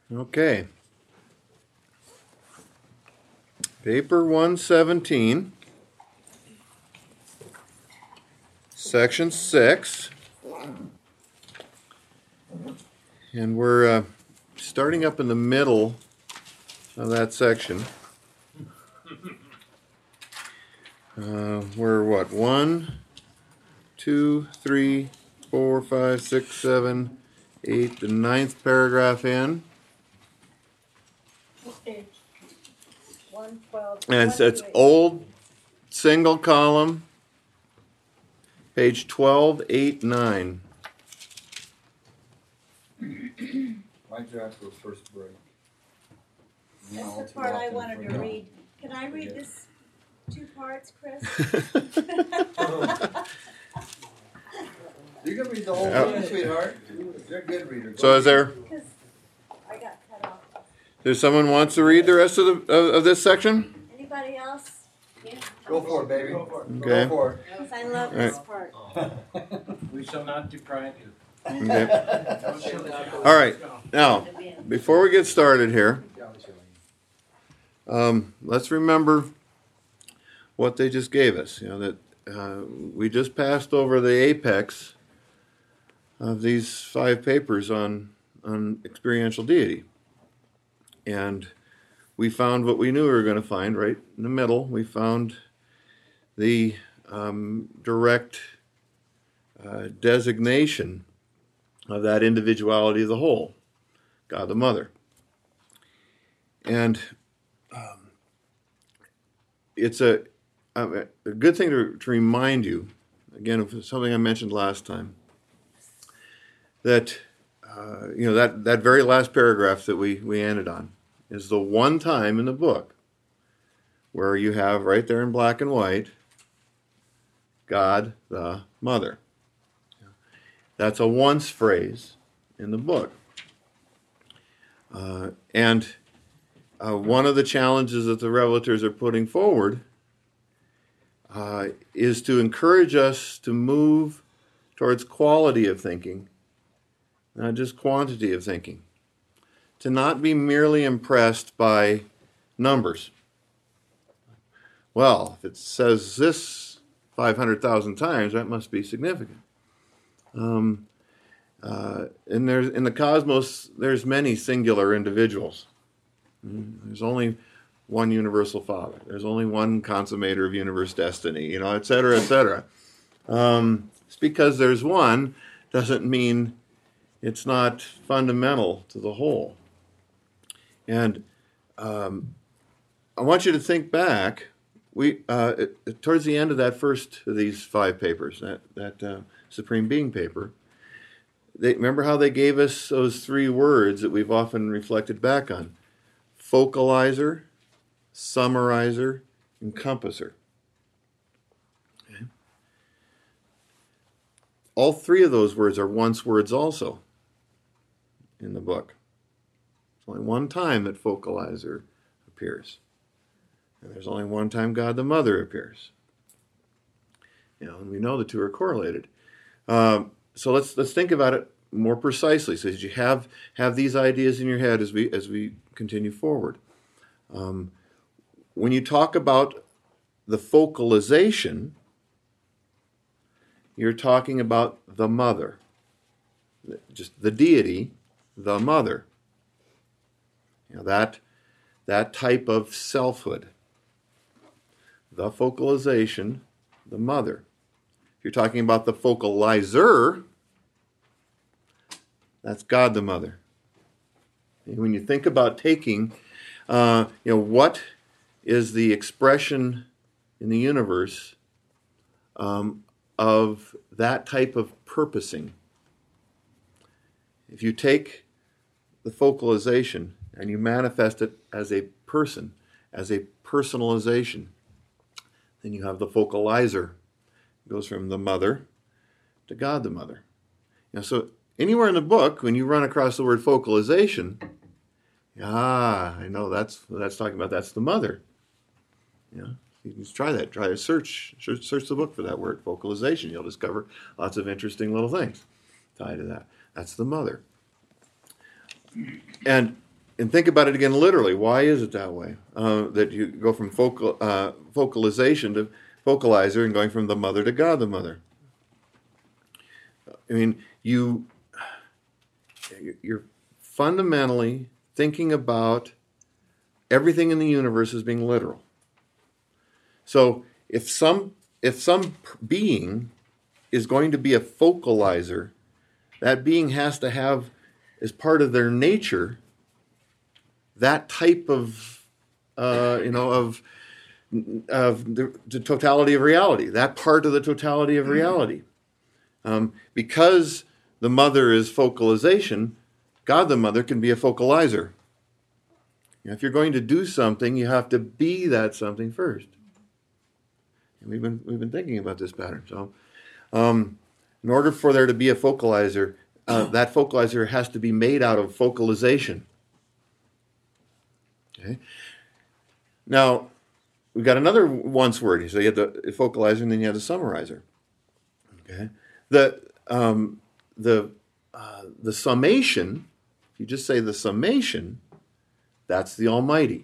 Okay. Paper 117, section 6. And we're starting up in the middle of that section. We're what? 1, 2, 3, 4, 5, 6, 7, 8, the 9th paragraph in. Page 112. And it's old single column, page 12, 8, 9. My draft was first break. That's the part I wanted to read. Can I read this 2 parts, Chris? You can read the whole thing, sweetheart. You're a good reader. So is there? Because I got cut off. Does someone wants to read the rest of this section? Anybody else? Yeah. Go for it, baby. Okay. Go for it. Because I love this part. We shall not deprive you. Okay. All right. Now, before we get started here, let's remember what they just gave us. You know that we just passed over the apex of these 5 papers on experiential deity, and we found what we knew we were going to find right in the middle. We found the direct designation of that individuality of the whole, God the Mother. And it's a good thing to remind you, again, of something I mentioned last time, that that very last paragraph that we ended on is the one time in the book where you have right there in black and white, God the Mother. That's a once phrase in the book. And one of the challenges that the revelators are putting forward is to encourage us to move towards quality of thinking, not just quantity of thinking. To not be merely impressed by numbers. Well, if it says this 500,000 times, that must be significant. And in the cosmos, there's many singular individuals. There's only one universal Father. There's only one consummator of universe destiny, et cetera, et cetera. Just because there's one doesn't mean it's not fundamental to the whole. And I want you to think back. Towards the end of that first of these 5 papers, that Supreme Being paper, remember how they gave us those 3 words that we've often reflected back on: focalizer, summarizer, and compasser. Okay. All 3 of those words are once words also in the book. It's only one time that focalizer appears. And there's only one time God the Mother appears. And we know the 2 are correlated. So let's think about it more precisely, so that you have these ideas in your head as we continue forward. When you talk about the focalization, you're talking about the Mother, just the deity, the Mother. That type of selfhood. The focalization, the Mother. If you're talking about the focalizer, that's God the Mother. And when you think about taking, what is the expression in the universe of that type of purposing? If you take the focalization and you manifest it as a person, as a personalization, then you have the focalizer. It goes from the Mother to God the Mother. So anywhere in the book, when you run across the word focalization, I know that's talking about. That's the Mother. You can try that. Try to search the book for that word, focalization. You'll discover lots of interesting little things tied to that. That's the Mother. And and think about it again literally. Why is it that way? That you go from focalization to focalizer and going from the mother to God the mother. I mean, you're fundamentally thinking about everything in the universe as being literal. So if some being is going to be a focalizer, that being has to have, as part of their nature, that type of of the totality of reality. That part of the totality of reality. Because the mother is focalization, God the mother can be a focalizer. If you're going to do something, you have to be that something first. And we've been thinking about this pattern. So, in order for there to be a focalizer, that focalizer has to be made out of focalization. Okay. Now, we've got another once word. So you have the focalizer, and then you have the summarizer. Okay. The summation. If you just say the summation, that's the Almighty.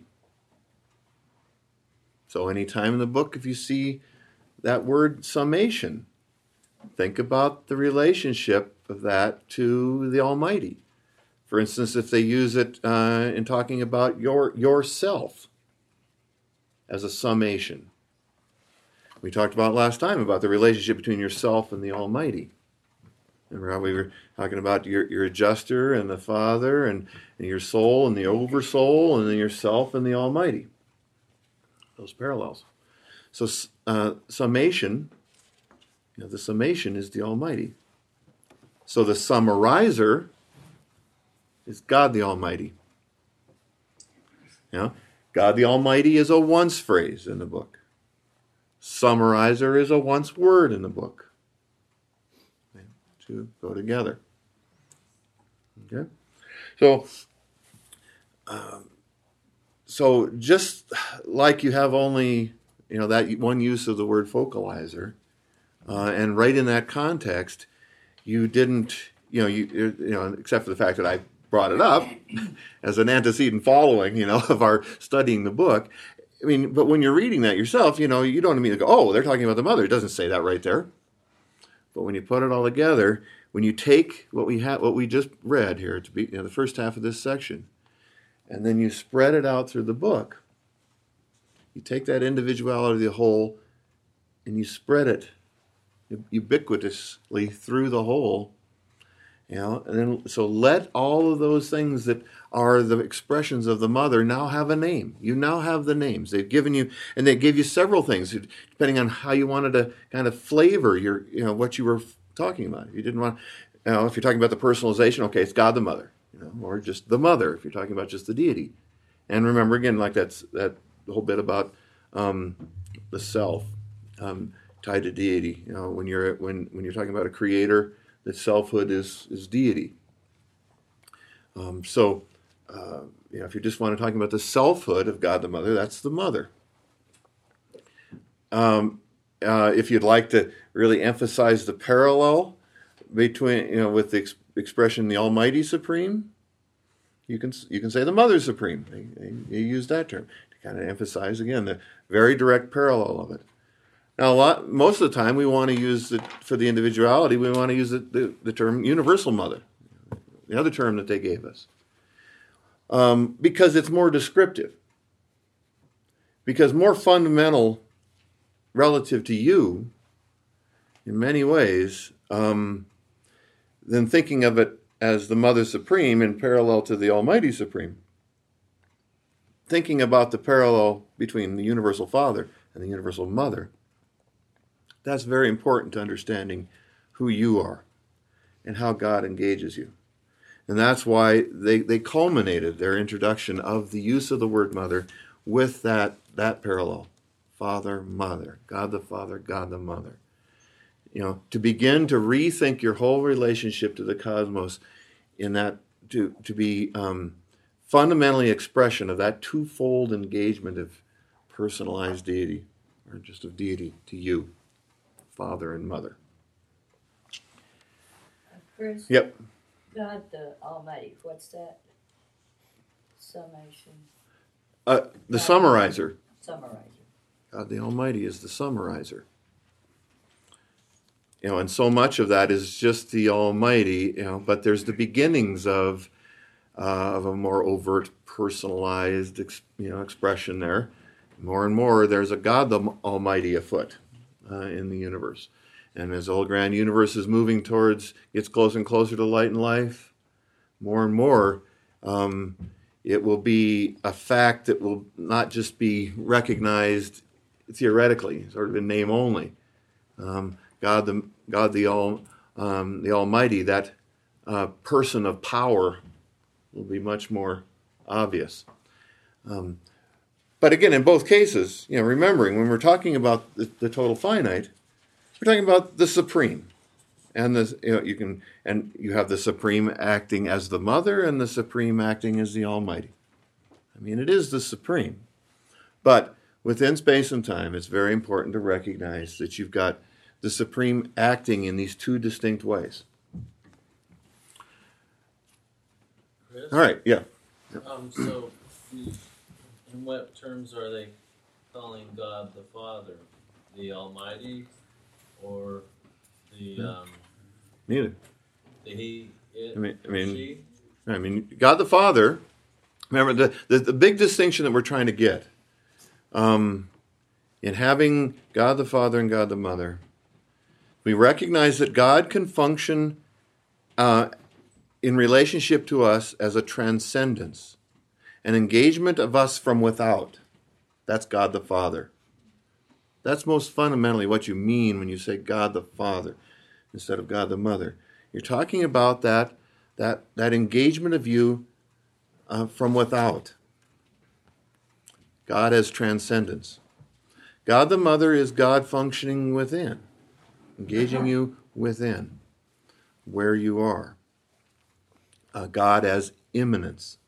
So anytime in the book, if you see that word summation, think about the relationship of that to the Almighty. For instance, if they use it in talking about yourself as a summation. We talked about last time about the relationship between yourself and the Almighty. Remember how we were talking about your adjuster and the Father and your soul and the oversoul and then yourself and the Almighty. Those parallels. So summation, the summation is the Almighty. So the summarizer is God the Almighty. God the Almighty is a once phrase in the book. Summarizer is a once word in the book. To go together. Okay? So just like you have only, that one use of the word focalizer, and right in that context, you didn't, except for the fact that I brought it up as an antecedent following, of our studying the book. I mean, but when you're reading that yourself, you don't immediately go, oh, they're talking about the mother. It doesn't say that right there. But when you put it all together, when you take what we just read here to be the first half of this section, and then you spread it out through the book, you take that individuality of the whole, and you spread it ubiquitously through the whole. And then so let all of those things that are the expressions of the mother now have a name. You now have the names. They've given you, and they gave you several things depending on how you wanted to kind of flavor your, what you were talking about. You didn't want, if you're talking about the personalization, okay, it's God the mother, or just the mother if you're talking about just the deity. And remember again, like that whole bit about the self tied to deity. When you're talking about a creator, that selfhood is deity. If you just want to talk about the selfhood of God the Mother, that's the mother. If you'd like to really emphasize the parallel between, with the expression the Almighty Supreme, you can say the Mother Supreme. You use that term to kind of emphasize again the very direct parallel of it. Now, most of the time, we want to use it for the individuality. We want to use the term universal mother, the other term that they gave us, because it's more descriptive, because more fundamental relative to you, in many ways, than thinking of it as the Mother Supreme in parallel to the Almighty Supreme. Thinking about the parallel between the Universal Father and the Universal Mother. That's very important to understanding who you are and how God engages you. And that's why they culminated their introduction of the use of the word mother with that parallel. Father, mother, God the Father, God the Mother. To begin to rethink your whole relationship to the cosmos in that, to be fundamentally expression of that twofold engagement of personalized deity, or just of deity to you. Father and Mother. Chris? Yep. God the Almighty, what's that? Summation. The summarizer. Summarizer. God the Almighty is the summarizer. And so much of that is just the Almighty, but there's the beginnings of a more overt, personalized, expression there. More and more, there's a God the Almighty afoot in the universe. And as the whole grand universe is moving gets closer and closer to light and life, more and more, it will be a fact that will not just be recognized theoretically, sort of in name only. God the Almighty, that person of power, will be much more obvious. But again, in both cases, remembering when we're talking about the total finite, we're talking about the supreme, and you have the supreme acting as the mother, and the supreme acting as the Almighty. I mean, it is the supreme, but within space and time, it's very important to recognize that you've got the supreme acting in these two distinct ways. Chris? All right, yeah. So, in what terms are they calling God the Father? The Almighty, or the Neither. the He, it, I mean- or she? I mean, God the Father, remember the big distinction that we're trying to get in having God the Father and God the Mother, we recognize that God can function in relationship to us as a transcendence, an engagement of us from without. That's God the Father. That's most fundamentally what you mean when you say God the Father instead of God the Mother. You're talking about that engagement of you from without. God as transcendence. God the Mother is God functioning within, engaging you within, where you are. God as immanence.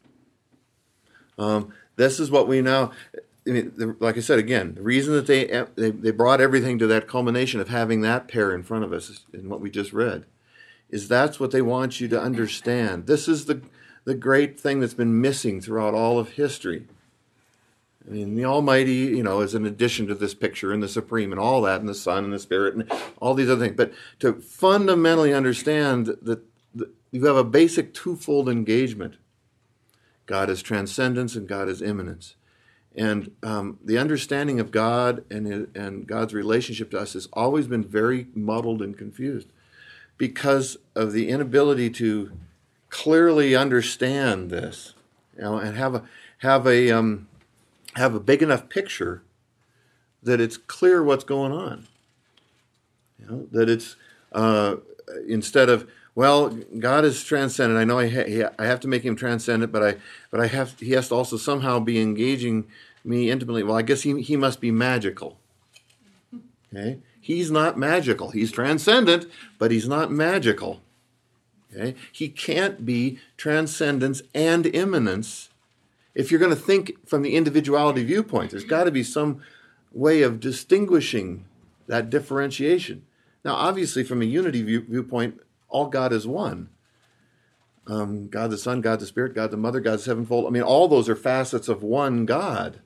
This is what we now, like I said again, the reason that they brought everything to that culmination of having that pair in front of us in what we just read, is that's what they want you to understand. This is the great thing that's been missing throughout all of history. I mean, the Almighty, is an addition to this picture, and the Supreme, and all that, and the Son, and the Spirit, and all these other things. But to fundamentally understand that you have a basic twofold engagement. God is transcendence, and God is immanence. And the understanding of God and God's relationship to us has always been very muddled and confused because of the inability to clearly understand this, and have a big enough picture that it's clear what's going on. That it's instead of, well, God is transcendent. I know I have to make him transcendent, but he has to also somehow be engaging me intimately. Well, I guess he must be magical. Okay? He's not magical. He's transcendent, but he's not magical. Okay? He can't be transcendence and immanence. If you're going to think from the individuality viewpoint, there's got to be some way of distinguishing that differentiation. Now, obviously, from a unity viewpoint, all God is one. God the Son, God the Spirit, God the Mother, God the Sevenfold. I mean, all those are facets of one God.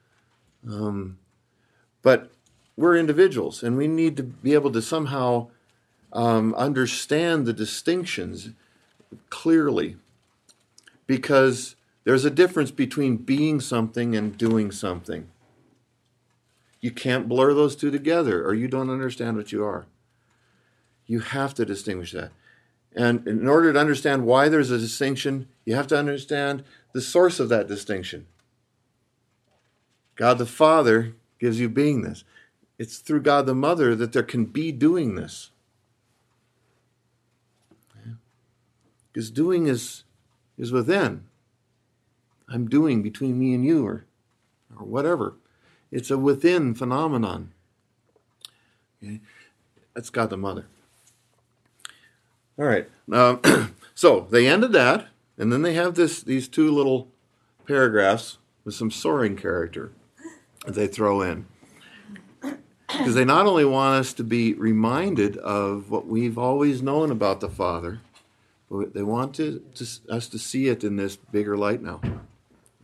But we're individuals, and we need to be able to somehow understand the distinctions clearly, because there's a difference between being something and doing something. You can't blur those two together, or you don't understand what you are. You have to distinguish that. And in order to understand why there's a distinction, you have to understand the source of that distinction. God the Father gives you beingness. It's through God the Mother that there can be doingness. Because doing is within. I'm doing between me and you, or whatever. It's a within phenomenon. Okay? That's God the Mother. All right. So they ended that, and then they have these two little paragraphs with some soaring character that they throw in. Because they not only want us to be reminded of what we've always known about the Father, but they want us to see it in this bigger light now.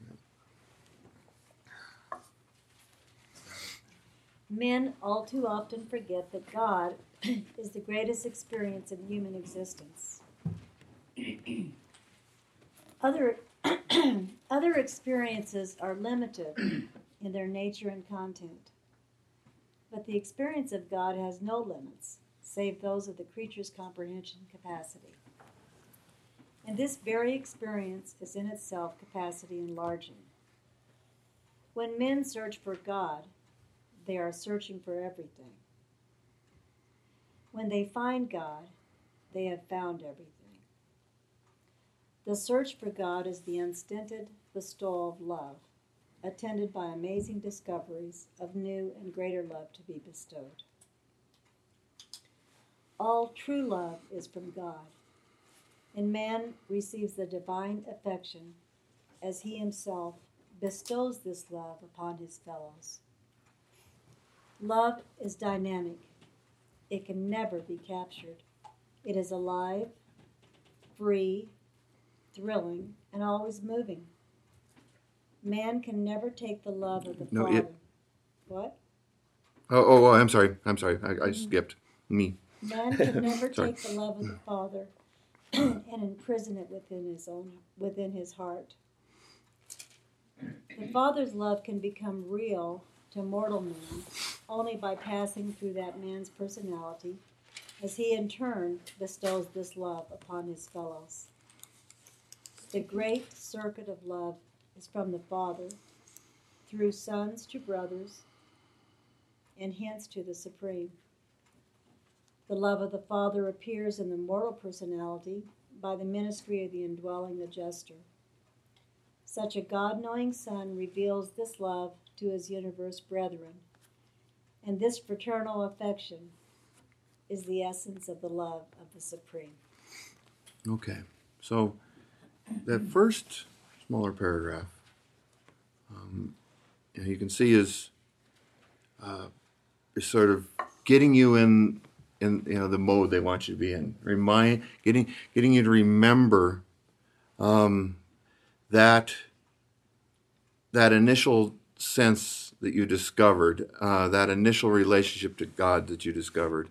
Men all too often forget that God is the greatest experience in human existence. Other experiences are limited in their nature and content, but the experience of God has no limits, save those of the creature's comprehension capacity. And this very experience is in itself capacity enlarging. When men search for God, they are searching for everything. When they find God, they have found everything. The search for God is the unstinted bestowal of love, attended by amazing discoveries of new and greater love to be bestowed. All true love is from God, and man receives the divine affection as he himself bestows this love upon his fellows. Love is dynamic. It can never be captured. It is alive, free, thrilling, and always moving. Man can never take the love of the Father. What? Oh, I'm sorry. I skipped. Me. Man can never take the love of the Father and imprison it within his heart. The Father's love can become real to mortal man only by passing through that man's personality, as he in turn bestows this love upon his fellows. The great circuit of love is from the Father, through sons to brothers, and hence to the Supreme. The love of the Father appears in the mortal personality by the ministry of the indwelling adjuster. Such a God-knowing Son reveals this love to his universe brethren, and this fraternal affection is the essence of the love of the Supreme. Okay, so that first smaller paragraph, you can see is sort of getting you in the mode they want you to be in. Getting you to remember that initial sense that you discovered, that initial relationship to God that you discovered.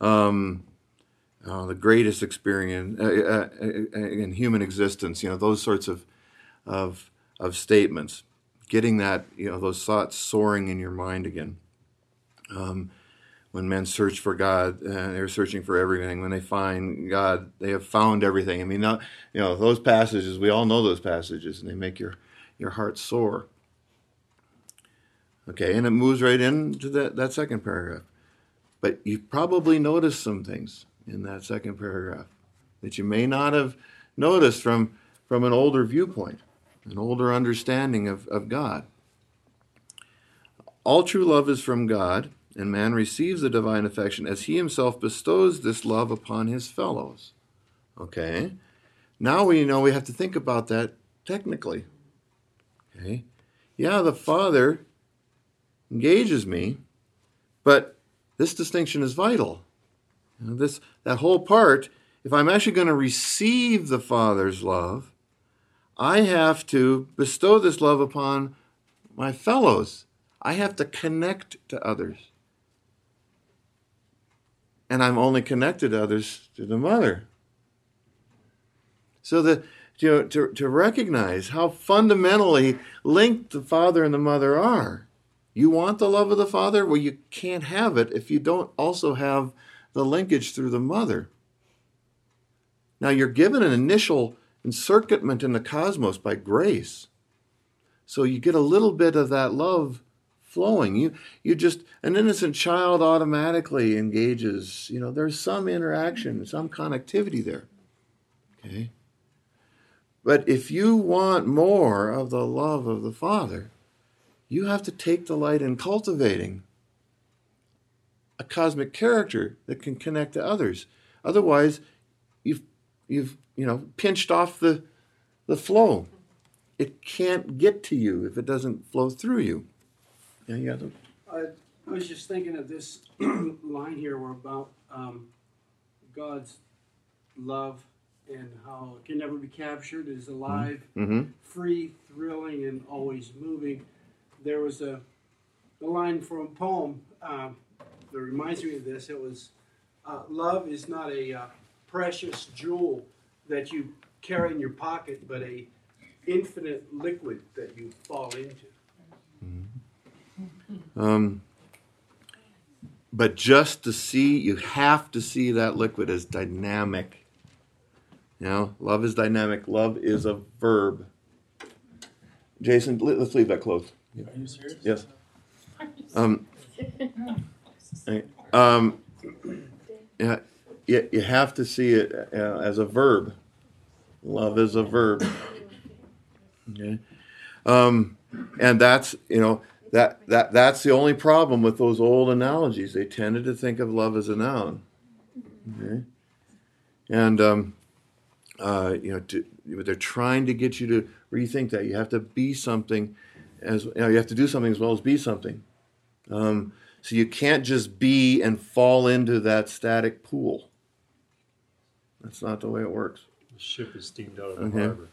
The greatest experience in human existence, those sorts of statements, getting that, those thoughts soaring in your mind again. When men search for God, they're searching for everything. When they find God, they have found everything. I mean, those passages, we all know those passages, and they make your heart soar. Okay, and it moves right into that second paragraph. But you've probably noticed some things in that second paragraph that you may not have noticed from an older viewpoint, an older understanding of God. All true love is from God, and man receives the divine affection as he himself bestows this love upon his fellows. Okay? Now we know we have to think about that technically. Okay? Yeah, the Father engages me, but this distinction is vital. That whole part, if I'm actually going to receive the Father's love, I have to bestow this love upon my fellows. I have to connect to others. And I'm only connected to others through the Mother. So that to recognize how fundamentally linked the Father and the Mother are. You want the love of the Father? Well, you can't have it if you don't also have the linkage through the Mother. Now, you're given an initial encircuitment in the cosmos by grace. So you get a little bit of that love flowing. You just, an innocent child automatically engages. There's some interaction, some connectivity there. Okay? But if you want more of the love of the Father, you have to take delight in cultivating a cosmic character that can connect to others. Otherwise, you've pinched off the flow. It can't get to you if it doesn't flow through you. Yeah, you got them? I was just thinking of this line here where about God's love and how it can never be captured, is alive, free, thrilling, and always moving. There was a line from a poem that reminds me of this. It was, love is not a precious jewel that you carry in your pocket, but a infinite liquid that you fall into. But just to see, you have to see that liquid as dynamic. Love is dynamic. Love is a verb. Jason, let's leave that closed. Are you serious? Yes. Yeah, you have to see it as a verb. Love is a verb. Okay. And that's that's the only problem with those old analogies. They tended to think of love as a noun. Okay. And they're trying to get you to rethink that. You have to be something you have to do something as well as be something. So you can't just be and fall into that static pool. That's not the way it works. The ship is steamed out of the harbor.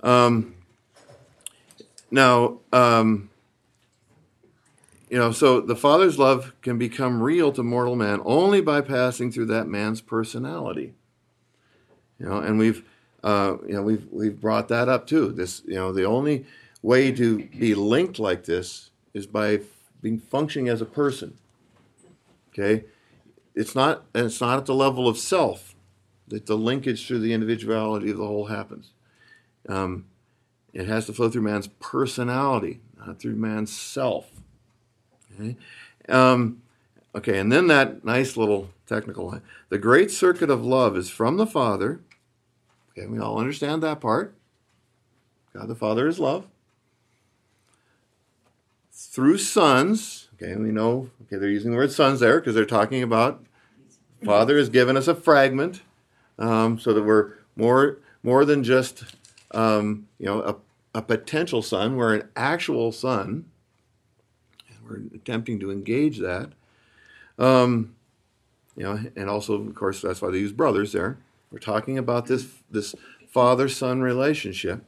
So the Father's love can become real to mortal man only by passing through that man's personality. And we've brought that up too. This, the only way to be linked like this is by being functioning as a person. Okay, it's not at the level of self that the linkage through the individuality of the whole happens. It has to flow through man's personality, not through man's self. Okay, and then that nice little technical line. The great circuit of love is from the Father. Okay, we all understand that part. God the Father is love. Through sons, we know, they're using the word sons there because they're talking about Father has given us a fragment, so that we're more than just, a potential son. We're an actual son, and we're attempting to engage that. And also, of course, that's why they use brothers there. We're talking about this father-son relationship.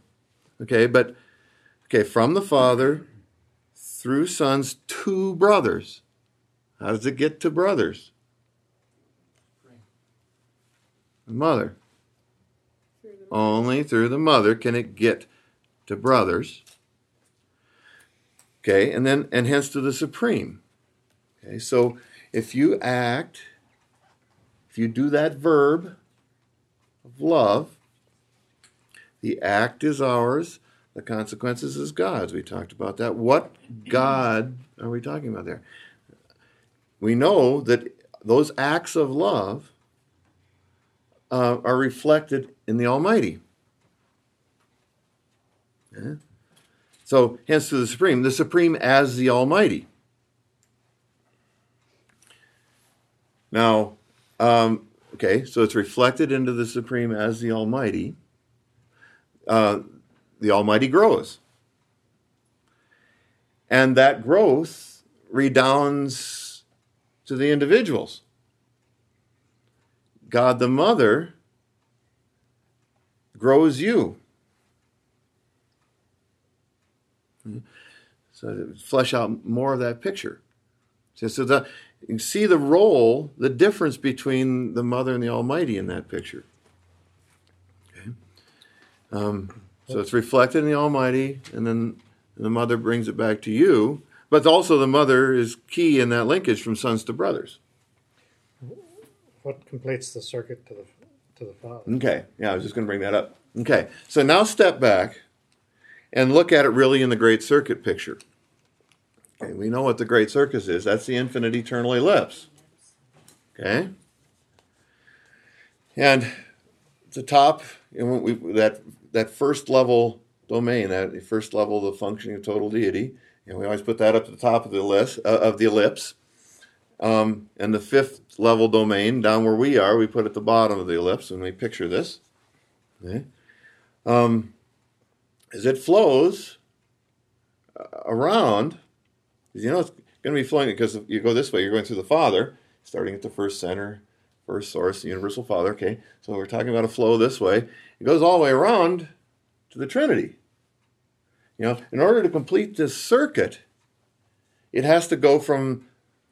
From the Father through sons to brothers. How does it get to brothers? The mother. Only through the mother can it get to brothers. And hence to the supreme. So if you do that verb of love, the act is ours, the consequences is God's. We talked about that. What God are we talking about there? We know that those acts of love are reflected in the Almighty. So, hence to the Supreme as the Almighty. Now, so it's reflected into the Supreme as the Almighty. The Almighty grows. And that growth redounds to the individuals. God the Mother grows you. So to flesh out more of that picture. So you can see the role, the difference between the Mother and the Almighty in that picture. So it's reflected in the Almighty, and then the Mother brings it back to you. But also the Mother is key in that linkage from sons to brothers. What completes the circuit to the Father? I was just going to bring that up. So now step back and look at it really in the Great Circuit picture. We know what the Great Circuit is. That's the infinite eternal ellipse. And at the top, that first level domain, that first level of the functioning of total deity, we always put that up at the top of the ellipse. And the fifth level domain, down where we are, we put at the bottom of the ellipse, and we picture this. As it flows around, it's going to be flowing, because you go this way, you're going through the Father, starting at the first center, first source, the universal Father. So we're talking about a flow this way. It goes all the way around to the Trinity. In order to complete this circuit, it has to go from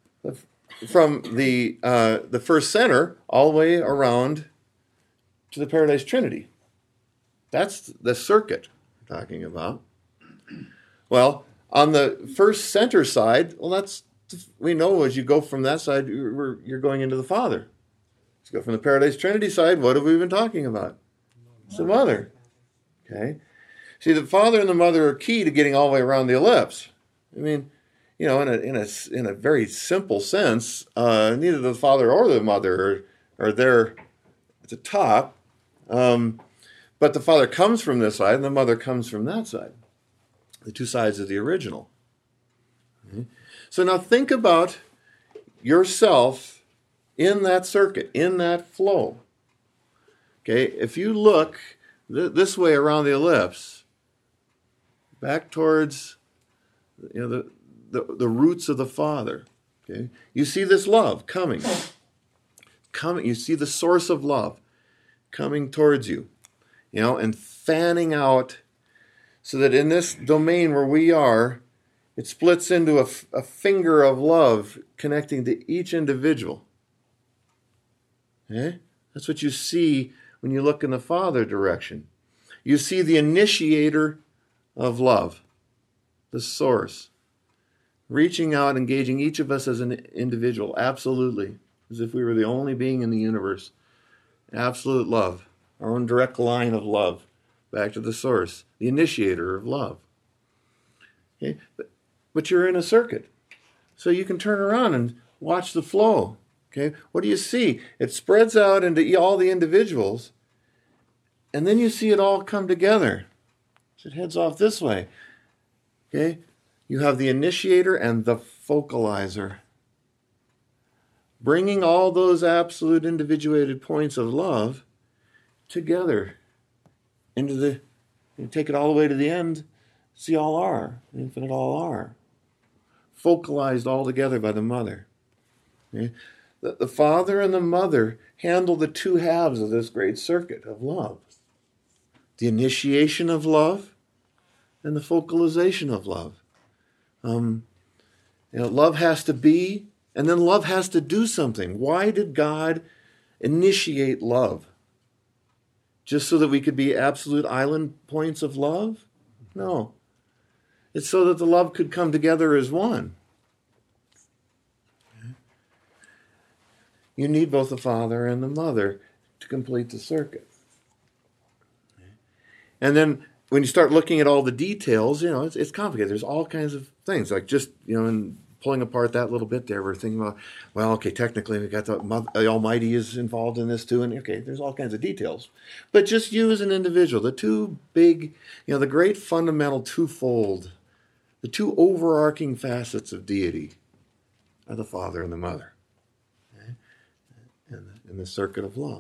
the first center all the way around to the Paradise Trinity. That's the circuit I'm talking about. Well, on the first center side, we know as you go from that side, you're going into the Father. Let's go from the Paradise Trinity side. What have we been talking about? It's the Mother. Okay. See, the Father and the Mother are key to getting all the way around the ellipse. I mean, in a very simple sense, neither the Father or the Mother are there at the top, but the Father comes from this side and the Mother comes from that side. The two sides of the original. Okay. So now think about yourself in that circuit, in that flow. Okay, if you look this way around the ellipse, back towards the roots of the Father, okay, you see this love coming. You see the source of love coming towards you, and fanning out, so that in this domain where we are, it splits into a finger of love connecting to each individual. Okay? That's what you see when you look in the Father direction. You see the initiator of love, the source, reaching out, engaging each of us as an individual, absolutely, as if we were the only being in the universe. Absolute love, our own direct line of love, back to the source, the initiator of love. Okay? But you're in a circuit, so you can turn around and watch the flow. Okay, what do you see? It spreads out into all the individuals, and then you see it all come together. So it heads off this way. Okay, you have the initiator and the focalizer, bringing all those absolute individuated points of love together into you take it all the way to the end, see all are, infinite all are, focalized all together by the Mother. Okay? The Father and the Mother handle the two halves of this great circuit of love. The initiation of love and the focalization of love. Love has to be, and then love has to do something. Why did God initiate love? Just so that we could be absolute island points of love? No. It's so that the love could come together as one. You need both the Father and the Mother to complete the circuit. And then when you start looking at all the details, it's complicated. There's all kinds of things, like just, in pulling apart that little bit there, we're thinking about, well, okay, technically we got the Almighty is involved in this too, and okay, there's all kinds of details. But just you as an individual, the two big, the great fundamental twofold, the two overarching facets of deity are the Father and the Mother. In the circuit of love.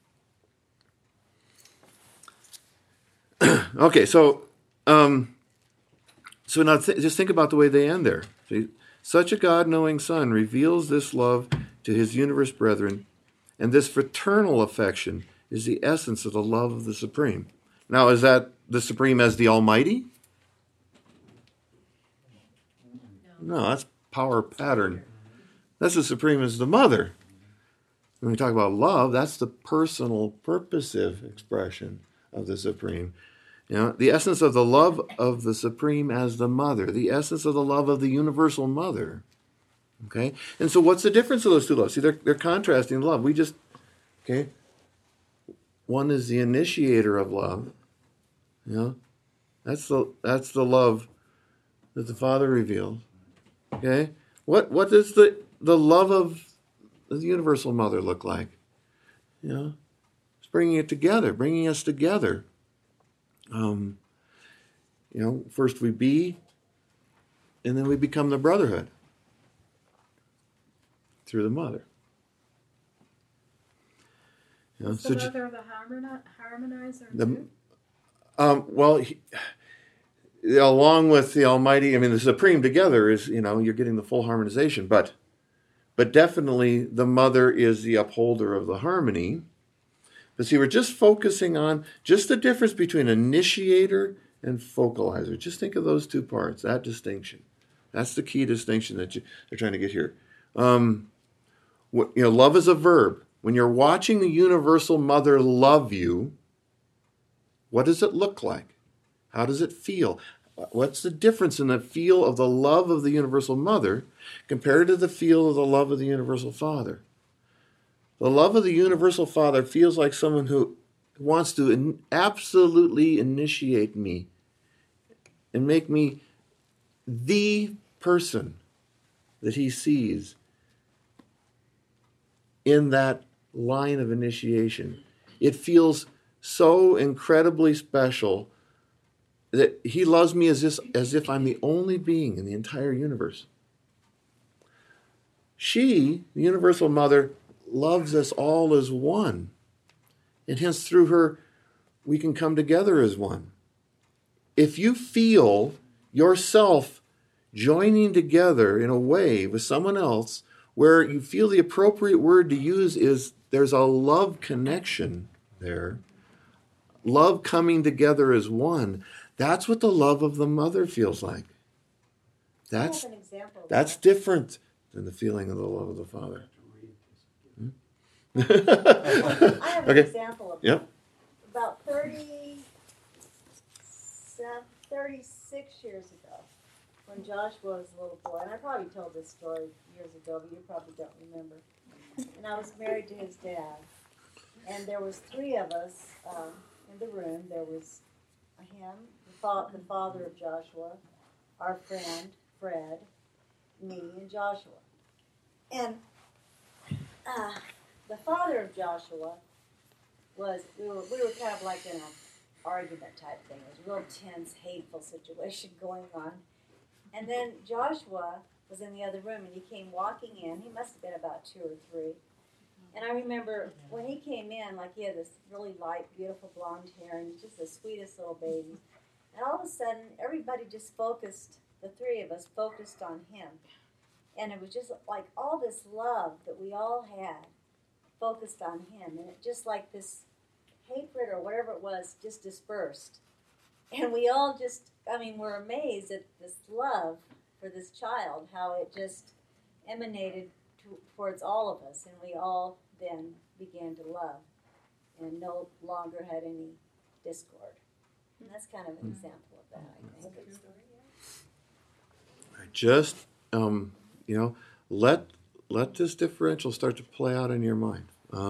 Okay, so now just think about the way they end there. See, such a God-knowing Son reveals this love to his universe brethren, and this fraternal affection is the essence of the love of the Supreme. Now, is that the Supreme as the Almighty? No, that's power pattern. That's the Supreme as the Mother. When we talk about love, that's the personal, purposive expression of the Supreme. The essence of the love of the Supreme as the Mother, the essence of the love of the universal Mother. Okay? And so what's the difference of those two loves? See, they're contrasting love. One is the initiator of love. That's the love that the Father reveals. Okay? What does the love of the universal Mother look like? It's bringing it together, bringing us together. First we be, and then we become the brotherhood through the Mother. Is the Mother the harmonizer too? Along with the Almighty, the Supreme together is, you're getting the full harmonization, but definitely the Mother is the upholder of the harmony. But see, we're just focusing on just the difference between initiator and focalizer. Just think of those two parts, that distinction. That's the key distinction that they're trying to get here. Love is a verb. When you're watching the universal mother love you, what does it look like? How does it feel? What's the difference in the feel of the love of the universal mother compared to the feel of the love of the universal father? The love of the universal father feels like someone who wants to absolutely initiate me and make me the person that he sees in that line of initiation. It feels so incredibly special that he loves me as if I'm the only being in the entire universe. She, the universal mother, loves us all as one. And hence through her, we can come together as one. If you feel yourself joining together in a way with someone else where you feel the appropriate word to use is there's a love connection there, love coming together as one, that's what the love of the mother feels like. That's different than the feeling of the love of the father. I have an example of that. Yep. About 36 years ago, when Joshua was a little boy, and I probably told this story years ago, but you probably don't remember. And I was married to his dad, and there was 3 of us in the room. There was him, the father of Joshua, our friend Fred, me, and Joshua. And the father of Joshua was, we were kind of like in an argument type thing. It was a real tense, hateful situation going on. And then Joshua was in the other room, and he came walking in. He must have been about 2 or 3. And I remember when he came in, like he had this really light, beautiful blonde hair, and just the sweetest little baby. And all of a sudden, everybody just focused, the 3 of us focused on him. And it was just like all this love that we all had focused on him. And it just like this hatred or whatever it was just dispersed. And we all just, we're amazed at this love for this child, how it just emanated towards all of us. And we all then began to love and no longer had any discord. And that's kind of an example of that, I think. Just, let this differential start to play out in your mind.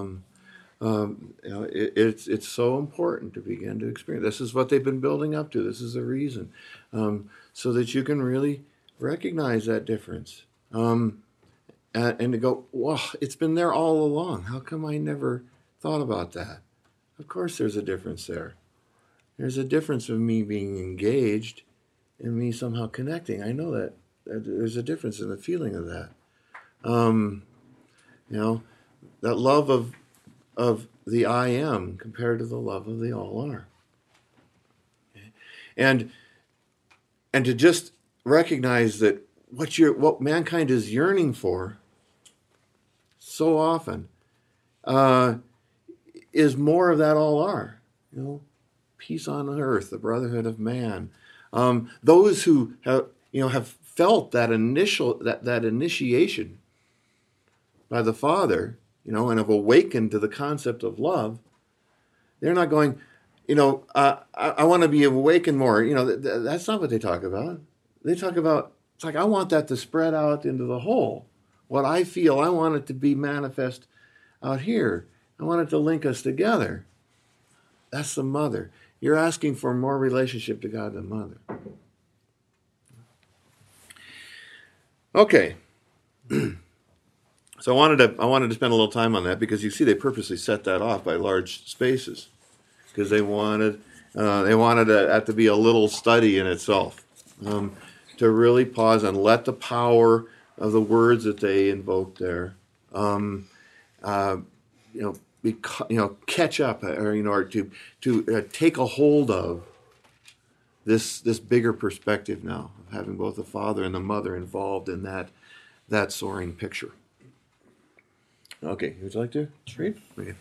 It's so important to begin to experience. This is what they've been building up to. This is the reason, so that you can really recognize that difference, and to go, wow, it's been there all along. How come I never thought about that? Of course, there's a difference there. There's a difference of me being engaged and me somehow connecting. I know that there's a difference in the feeling of that. That love of the I am compared to the love of the all are. Okay? And to just recognize that what mankind is yearning for so often is more of that all are. Peace on earth, the brotherhood of man. Those who have felt that initiation by the Father, and have awakened to the concept of love, they're not going, I want to be awakened more. That's not what they talk about. They talk about, it's like, I want that to spread out into the whole. What I feel, I want it to be manifest out here. I want it to link us together. That's the mother. You're asking for more relationship to God than mother. Okay. So I wanted to spend a little time on that because you see they purposely set that off by large spaces because they wanted that to be a little study in itself, to really pause and let the power of the words that they invoke there, catch up or to take a hold of this bigger perspective now of having both the father and the mother involved in that soaring picture. Okay, would you like to read? Okay.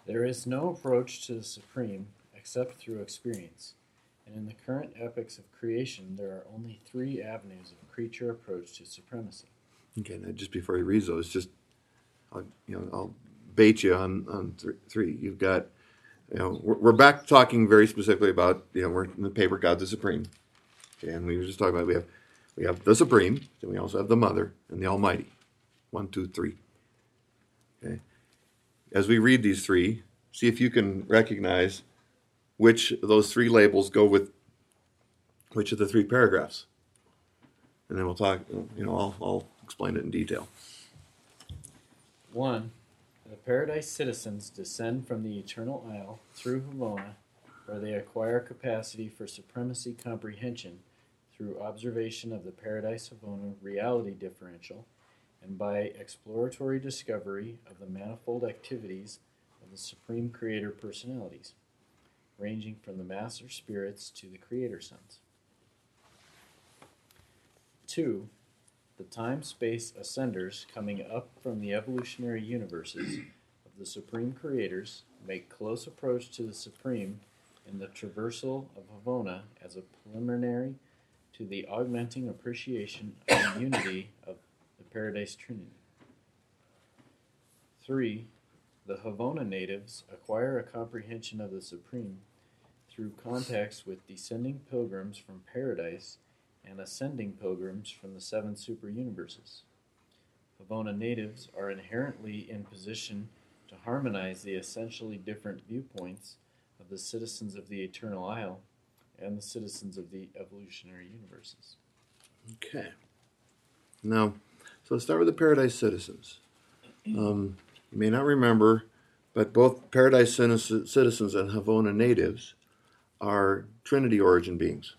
There is no approach to the Supreme except through experience, and in the current epochs of creation, there are only 3 avenues of creature approach to supremacy. Okay, now just before he reads those, I'll bait you on 3. You've got, we're back talking very specifically about, we're in the paper God the Supreme. Okay, and we were just talking about we have the Supreme, then we also have the Mother and the Almighty. 1, 2, 3. Okay. As we read these 3, see if you can recognize which of those 3 labels go with which of the 3 paragraphs. And then we'll talk, I'll explain it in detail. 1. The Paradise citizens descend from the Eternal Isle through Havona, where they acquire capacity for supremacy comprehension through observation of the Paradise Havona reality differential and by exploratory discovery of the manifold activities of the Supreme Creator personalities, ranging from the Master Spirits to the Creator Sons. 2. The time-space ascenders coming up from the evolutionary universes of the Supreme Creators make close approach to the Supreme in the traversal of Havona as a preliminary to the augmenting appreciation of the unity of the Paradise Trinity. 3. The Havona natives acquire a comprehension of the Supreme through contacts with descending pilgrims from Paradise and ascending pilgrims from the 7 super universes. Havona natives are inherently in position to harmonize the essentially different viewpoints of the citizens of the Eternal Isle and the citizens of the evolutionary universes. Okay. Now, so let's start with the Paradise citizens. You may not remember, but both Paradise citizens and Havona natives are Trinity origin beings.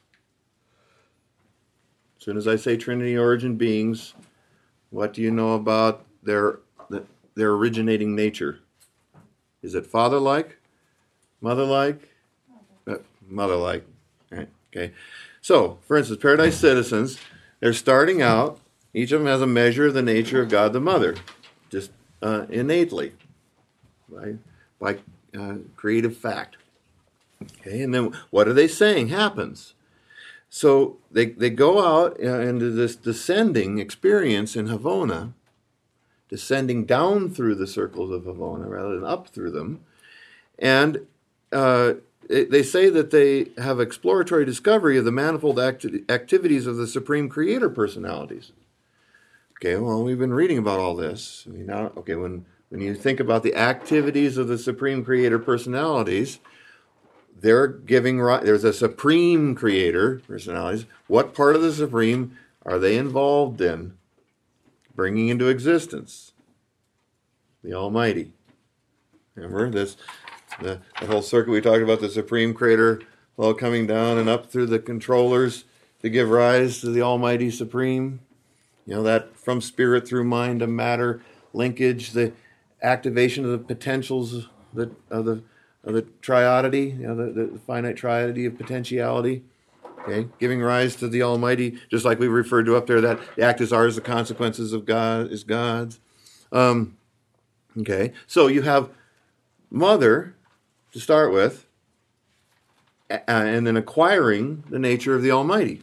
As soon as I say Trinity origin beings, what do you know about their originating nature? Is it father-like? Mother-like? Mother-like. Right. Okay. So, for instance, Paradise citizens, they're starting out, each of them has a measure of the nature of God the Mother, just innately, right? By creative fact. Okay, and then what are they saying happens? So they go out into this descending experience in Havona, descending down through the circles of Havona rather than up through them, and they say that they have exploratory discovery of the manifold activities of the Supreme Creator personalities. Okay, well, we've been reading about all this. When you think about the activities of the Supreme Creator personalities, there's a Supreme Creator personalities. What part of the Supreme are they involved in bringing into existence? The Almighty. Remember this? The whole circuit we talked about, the Supreme Creator all coming down and up through the controllers to give rise to the Almighty Supreme. That from spirit through mind to matter linkage, the activation of the potentials of the triodity, the finite triodity of potentiality. Okay, giving rise to the Almighty, just like we referred to up there, that the act is ours, the consequences of God is God's. Okay, so you have Mother to start with, and then acquiring the nature of the Almighty.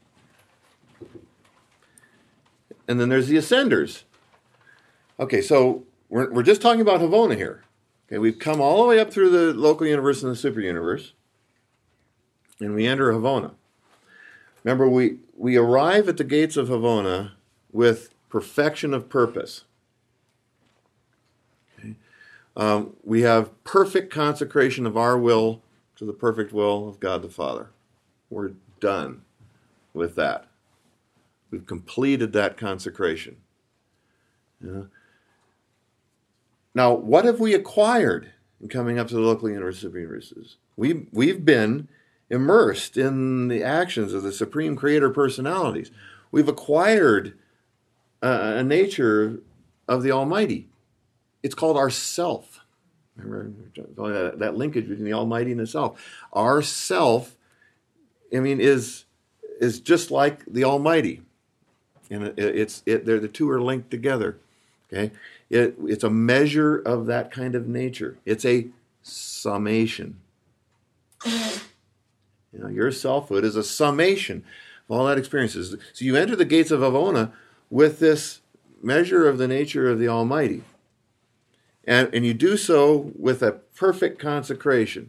And then there's the ascenders. Okay, so we're just talking about Havona here. Okay, we've come all the way up through the local universe and the super universe, and we enter Havona. Remember, we arrive at the gates of Havona with perfection of purpose. Okay. We have perfect consecration of our will to the perfect will of God the Father. We're done with that. We've completed that consecration. Now, what have we acquired in coming up to the local universe, super universes? We've been immersed in the actions of the Supreme Creator personalities. We've acquired a nature of the Almighty. It's called our self. Remember that linkage between the Almighty and the self. Our self, is just like the Almighty, and the two are linked together. Okay, It's a measure of that kind of nature. It's a summation. Your selfhood is a summation of all that experiences. So you enter the gates of Havona with this measure of the nature of the Almighty. And you do so with a perfect consecration.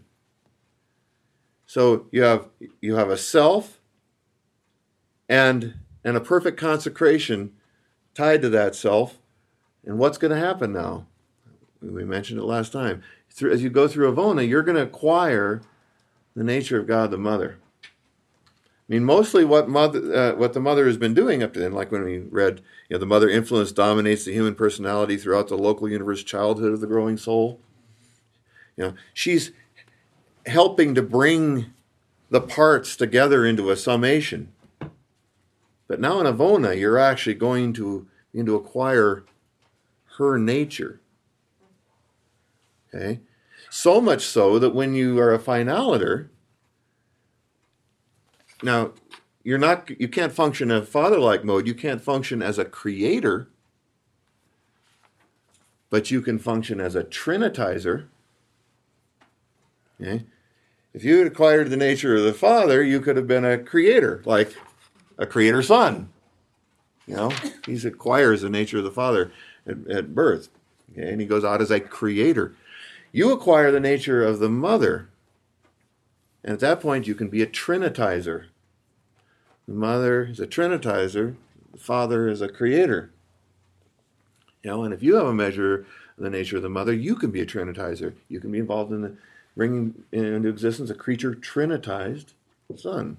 So you have a self and a perfect consecration tied to that self. And what's going to happen now? We mentioned it last time. As you go through Havona, you're going to acquire the nature of God the Mother. I mean, mostly what the Mother has been doing up to then, like when we read, the Mother influence dominates the human personality throughout the local universe childhood of the growing soul. She's helping to bring the parts together into a summation. But now in Havona, you're actually going to acquire her nature. Okay? So much so that when you are a finaliter, now you can't function in a father-like mode. You can't function as a creator, but you can function as a trinitizer. Okay? If you had acquired the nature of the Father, you could have been a creator, like a creator son. He acquires the nature of the Father at birth. Okay? And he goes out as a creator. You acquire the nature of the Mother, and at that point you can be a trinitizer. The Mother is a trinitizer, the Father is a creator. And if you have a measure of the nature of the Mother, you can be a trinitizer. You can be involved in bringing into existence a creature trinitized Son.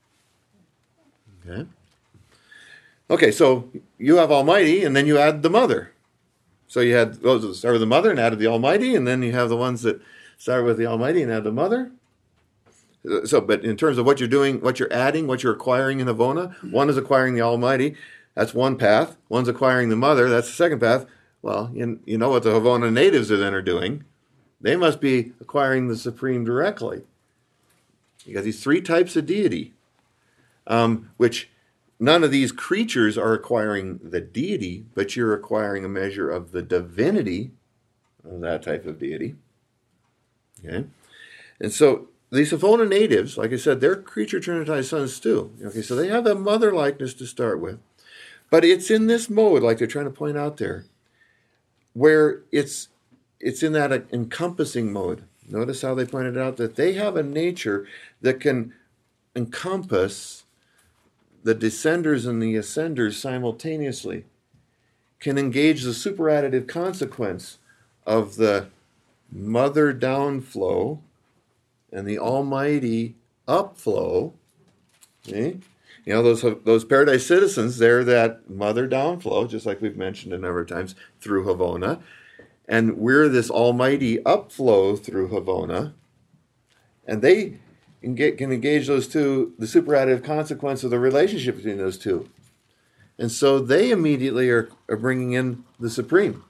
Okay, so you have Almighty, and then you add the Mother. So you had those that start with the Mother and added the Almighty, and then you have the ones that start with the Almighty and add the Mother. So, but in terms of what you're doing, what you're adding, what you're acquiring in Havona, one is acquiring the Almighty. That's one path. One's acquiring the Mother. That's the second path. Well, you know what the Havona natives are doing. They must be acquiring the Supreme directly. You got these three types of deity, which none of these creatures are acquiring the deity, but you're acquiring a measure of the divinity of that type of deity. Okay? And so these Havona natives, like I said, they're creature trinitized sons too. Okay, so they have a mother likeness to start with. But it's in this mode, like they're trying to point out there, where it's in that encompassing mode. Notice how they pointed out that they have a nature that can encompass the descenders and the ascenders simultaneously, can engage the superadditive consequence of the Mother downflow and the Almighty upflow. Okay? Those Paradise Citizens, they're that Mother downflow, just like we've mentioned a number of times, through Havona. And we're this Almighty upflow through Havona. And they can engage those two, the superadditive consequence of the relationship between those two. And so they immediately are bringing in the Supreme.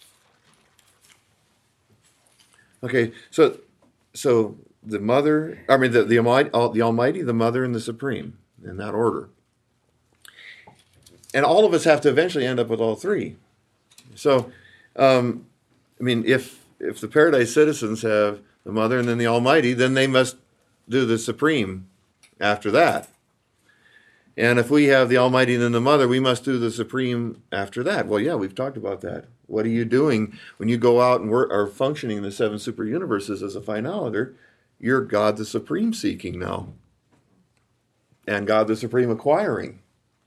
Okay, so the Mother, the Almighty, the Mother, and the Supreme, in that order. And all of us have to eventually end up with all three. So, if the Paradise Citizens have the Mother and then the Almighty, then they must do the Supreme after that. And if we have the Almighty and then the Mother, we must do the Supreme after that. Well, yeah, we've talked about that. What are you doing when you go out and are functioning in the seven super universes as a finaliter? You're God the Supreme seeking now. And God the Supreme acquiring.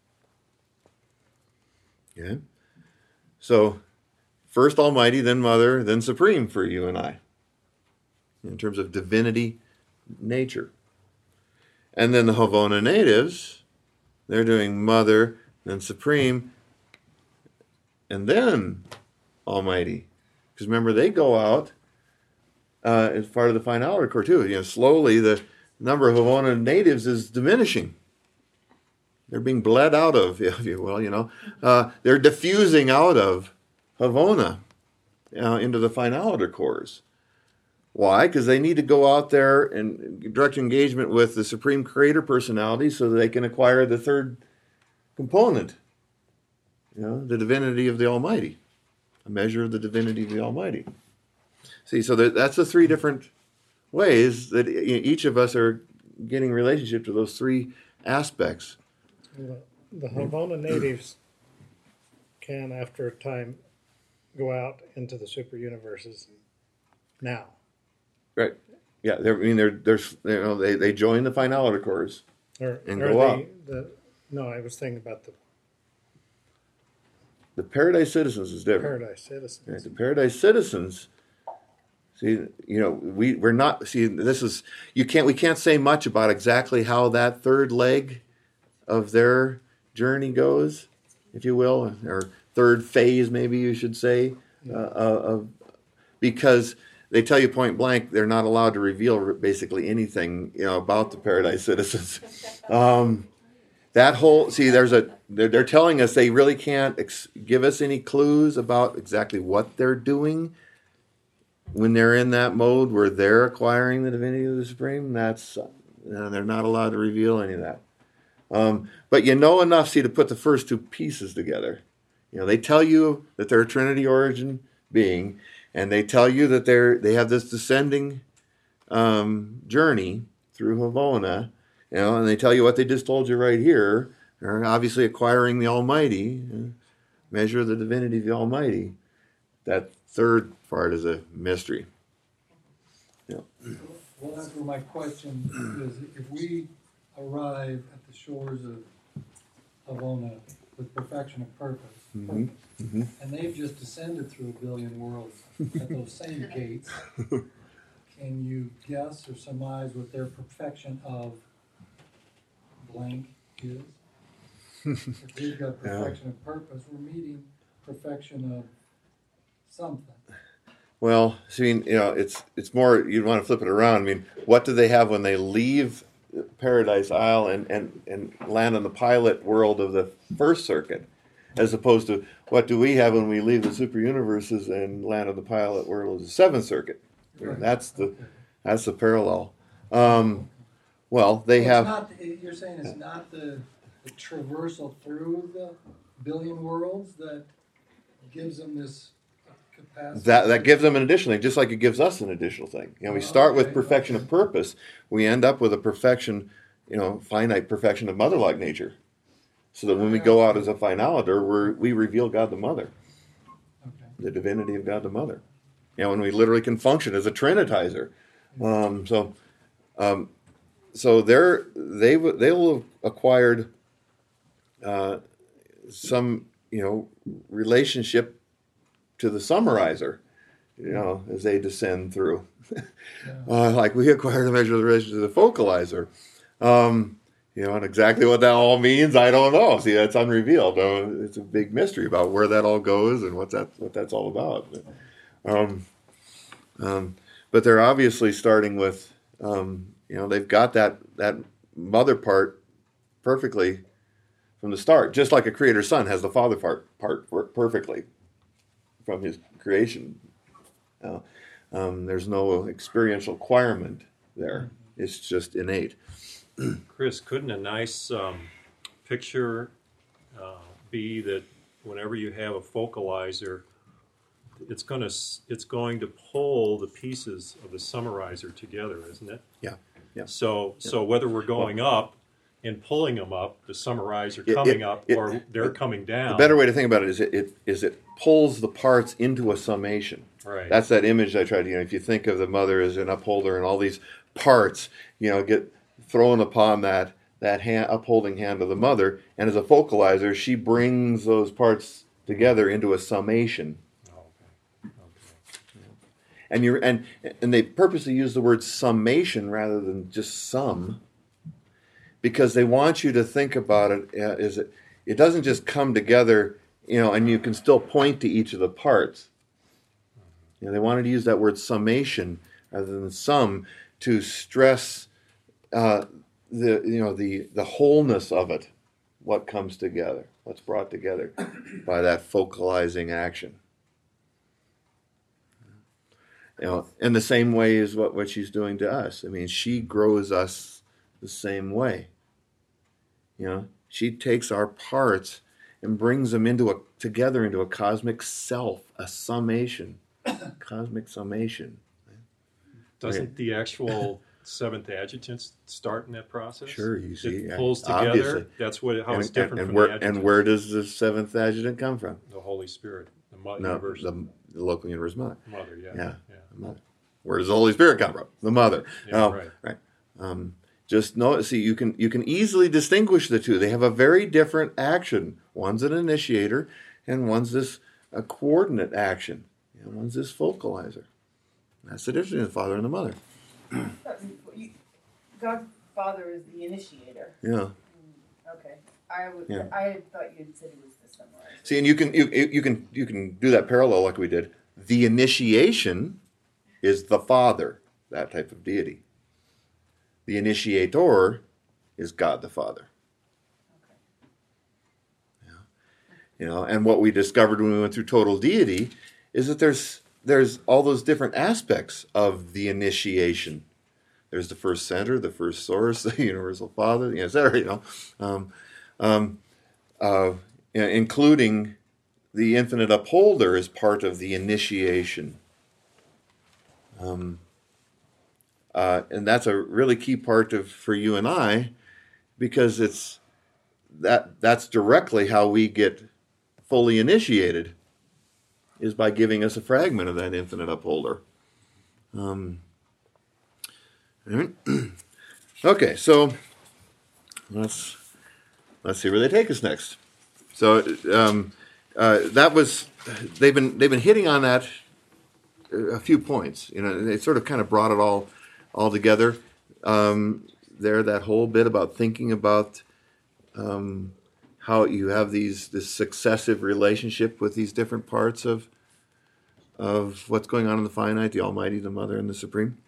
Yeah. So, first Almighty, then Mother, then Supreme for you and I. In terms of divinity, nature. And then the Havona natives, they're doing Mother, then Supreme, and then Almighty. Because remember, they go out as part of the finality core too. Slowly the number of Havona natives is diminishing. They're being bled out of, if you will, they're diffusing out of Havona into the finaliter cores. Why? Because they need to go out there and direct engagement with the Supreme Creator personality so that they can acquire the third component, the divinity of the Almighty. a measure of the divinity of the Almighty. See, so that's the three different ways that each of us are getting relationship to those three aspects. The Havana natives can, after a time, go out into the super universes now. Right. Yeah. They join the finality cores and go up. No, I was thinking about The Paradise Citizens is different. Paradise Citizens. Right, the Paradise Citizens. See, we're not. See, we can't say much about exactly how that third leg of their journey goes, if you will, or third phase, maybe you should say, because they tell you point blank they're not allowed to reveal basically anything about the Paradise Citizens. That whole they're telling us they really can't give us any clues about exactly what they're doing when they're in that mode where they're acquiring the divinity of the Supreme. They're not allowed to reveal any of that. But enough, to put the first two pieces together. They tell you that they're a Trinity origin being, and they tell you that they have this descending journey through Havona, and they tell you what they just told you right here. They're obviously acquiring the Almighty, measure of the divinity of the Almighty. That third part is a mystery. Well, that's where my question is: if we arrive at the shores of Havona with perfection of purpose, and they've just descended through 1 billion worlds at those same gates, can you guess or surmise what their perfection of blank is? If we've got perfection of purpose, we're meeting perfection of something. Well, it's more, you'd want to flip it around. What do they have when they leave Paradise Isle and land on the pilot world of the first circuit, as opposed to what do we have when we leave the super universes and land on the pilot world of the seventh circuit? Right. That's the parallel. Well, they have. You're saying it's not the traversal through the billion worlds that gives them this capacity? That gives them an additional thing, just like it gives us an additional thing. We start with perfection of purpose. We end up with a perfection, finite perfection of mother-like nature. So that when we go out as a finaliter, we reveal God the Mother, the divinity of God the Mother. And we literally can function as a trinitizer. So they will have acquired some relationship to the summarizer, as they descend through. Like we acquired a measure of the relationship to the focalizer. And exactly what that all means, I don't know. See, that's unrevealed. It's a big mystery about where that all goes and what that's all about. But they're obviously starting with, they've got that mother part perfectly from the start, just like a creator son has the father part work perfectly from his creation. There's no experiential acquirement there. It's just innate. Chris, couldn't a nice picture be that whenever you have a focalizer, it's going to pull the pieces of the summarizer together, isn't it? Yeah. So whether we're going up and pulling them up, the summarizer coming up, or they're coming down. The better way to think about it is it pulls the parts into a summation. Right. That's that image I tried to. If you think of the mother as an upholder and all these parts, get thrown upon that upholding hand of the mother, and as a focalizer, she brings those parts together into a summation. And they purposely use the word summation rather than just sum, because they want you to think about it as it doesn't just come together, and you can still point to each of the parts. They wanted to use that word summation rather than sum to stress the wholeness of it, what comes together, what's brought together by that focalizing action. In the same way as what she's doing to us. She grows us the same way. She takes our parts and brings them together into a cosmic self, a summation, cosmic summation. Doesn't the actual seventh adjutant start in that process? Sure, you see, It pulls together. obviously. That's how it's different from where, the adjutant. and where does the seventh adjutant come from? The Holy Spirit, the No, universe, the local universe mother. mother. Yeah. Yeah, the mother. Where does the Holy Spirit come from? The mother. Yeah, right. Just know. See, you can easily distinguish the two. They have a very different action. One's an initiator, and one's a coordinate action. And one's this focalizer. That's the difference between the father and the mother. God Father is the initiator. Yeah. Okay. Yeah. I thought you said it was the summarizer. See, and you can do that parallel like we did. The initiation is the Father, that type of deity. The initiator is God the Father. Yeah. And what we discovered when we went through total deity is that there's all those different aspects of the initiation. There's the first center, the first source, the universal Father, etc. Including the infinite upholder is part of the initiation. And that's a really key part for you and I, because that's directly how we get fully initiated, is by giving us a fragment of that infinite upholder. Okay, so let's see where they take us next. So that was they've been hitting on that a few points. They sort of kind of brought it all together. There, that whole bit about thinking about how you have this successive relationship with these different parts of what's going on in the finite, the Almighty, the Mother, and the Supreme.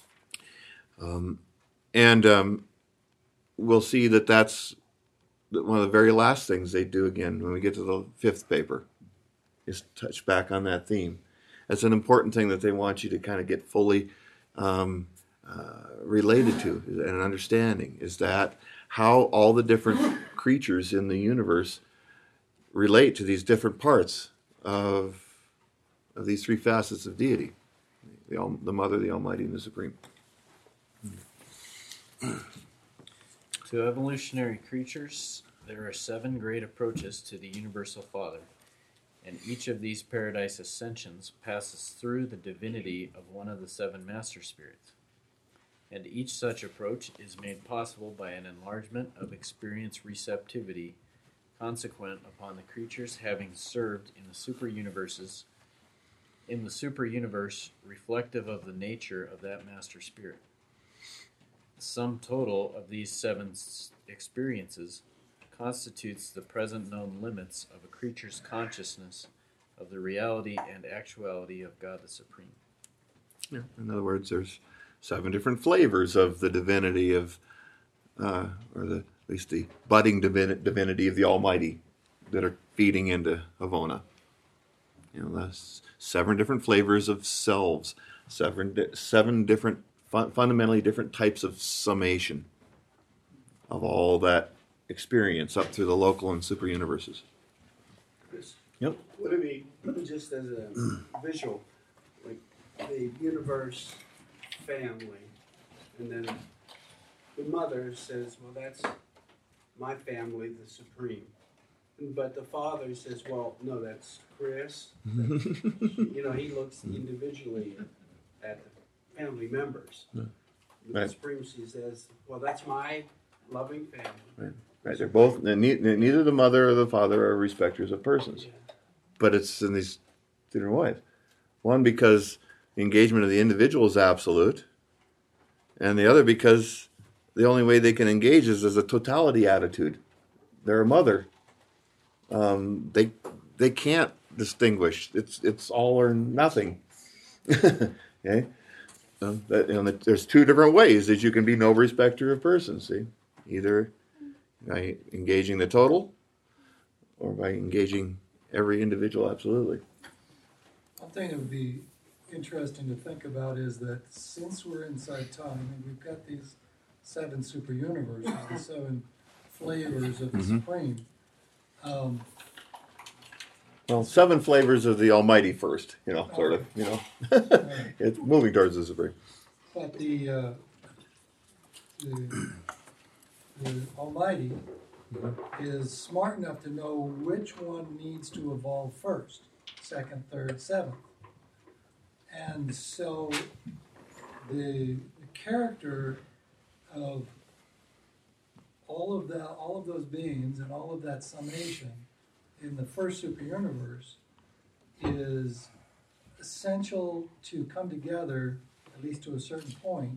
We'll see that that's one of the very last things they do again when we get to the fifth paper, is touch back on that theme. That's an important thing that they want you to kind of get fully related to, and understanding, is that how all the different creatures in the universe relate to these different parts of these three facets of deity: the Mother, the Almighty, and the Supreme. To evolutionary creatures, there are 7 great approaches to the Universal Father, and each of these paradise ascensions passes through the divinity of one of the 7 master spirits. And each such approach is made possible by an enlargement of experience receptivity consequent upon the creatures having served in the super-universe reflective of the nature of that master spirit. The sum total of these 7 experiences constitutes the present known limits of a creature's consciousness of the reality and actuality of God the Supreme. Yeah. In other words, there's 7 different flavors of the divinity of, at least the budding divinity of the Almighty that are feeding into Havona. That's 7 different flavors of selves, 7 different, fundamentally different types of summation of all that experience up through the local and super universes. Chris, Yep. would it be, just as a visual, like the universe family, and then the mother says, well, that's my family, the Supreme. But the father says, well, no, that's Chris. He looks individually at the family members. Yeah. The Right. Supreme says, well, that's my loving family. Right. They're both, neither the mother or the father are respecters of persons. Yeah. But it's in these different ways. One, because the engagement of the individual is absolute, and the other because the only way they can engage is as a totality attitude. They're a mother. They can't distinguish. It's all or nothing. Okay? There's 2 different ways that you can be no respecter of persons. See, either by engaging the total, or by engaging every individual absolutely. One thing that would be interesting to think about is that since we're inside time and we've got these 7 super universes, the 7 flavors of the Supreme, Well, 7 flavors of the Almighty first, sort of, It's moving towards the Supreme. But the Almighty is smart enough to know which one needs to evolve first, second, third, seventh. And so the character of all of those beings and all of that summation in the first super universe is essential to come together, at least to a certain point,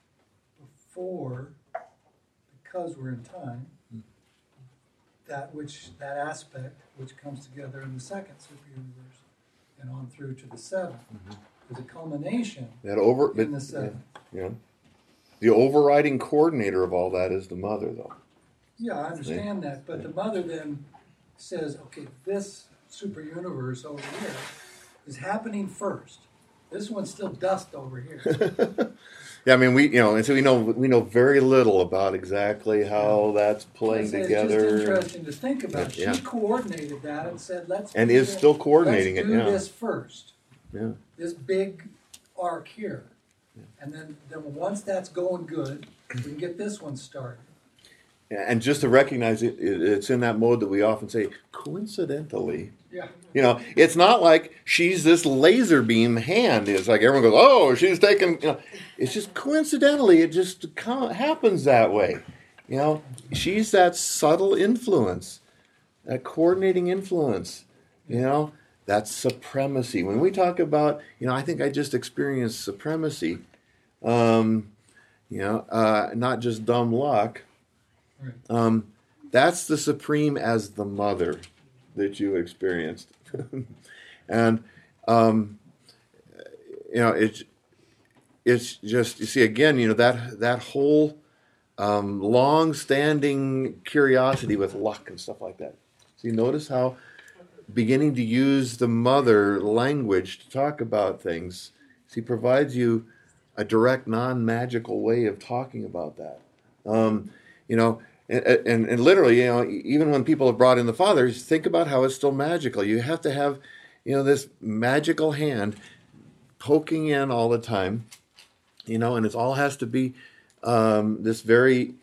because we're in time, that aspect which comes together in the second super universe and on through to the seventh. There's a culmination in the seventh. The overriding coordinator of all that is the mother, though. Yeah, I understand that, but the mother then says, okay, this super universe over here is happening first. This one's still dust over here. Yeah, I mean, and so we know very little about exactly how that's playing together. It's just interesting to think about. She coordinated that and said, still coordinating it. Let's do this first. Yeah. This big arc here. Yeah. And then once that's going good, we can get this one started. And just to recognize it's in that mode that we often say, coincidentally. Yeah. It's not like she's this laser beam hand. It's like everyone goes, oh, she's taking, it's just coincidentally, it just happens that way. She's that subtle influence, that coordinating influence, that's supremacy. When we talk about, I think I just experienced supremacy, not just dumb luck. Right. That's the Supreme as the mother that you experienced. And, it's just, you see, again, that whole long-standing curiosity with luck and stuff like that. So you notice how beginning to use the mother language to talk about things, he provides you a direct, non-magical way of talking about that. And literally, even when people have brought in the fathers, think about how it's still magical. You have to have, this magical hand poking in all the time, and it all has to be this very,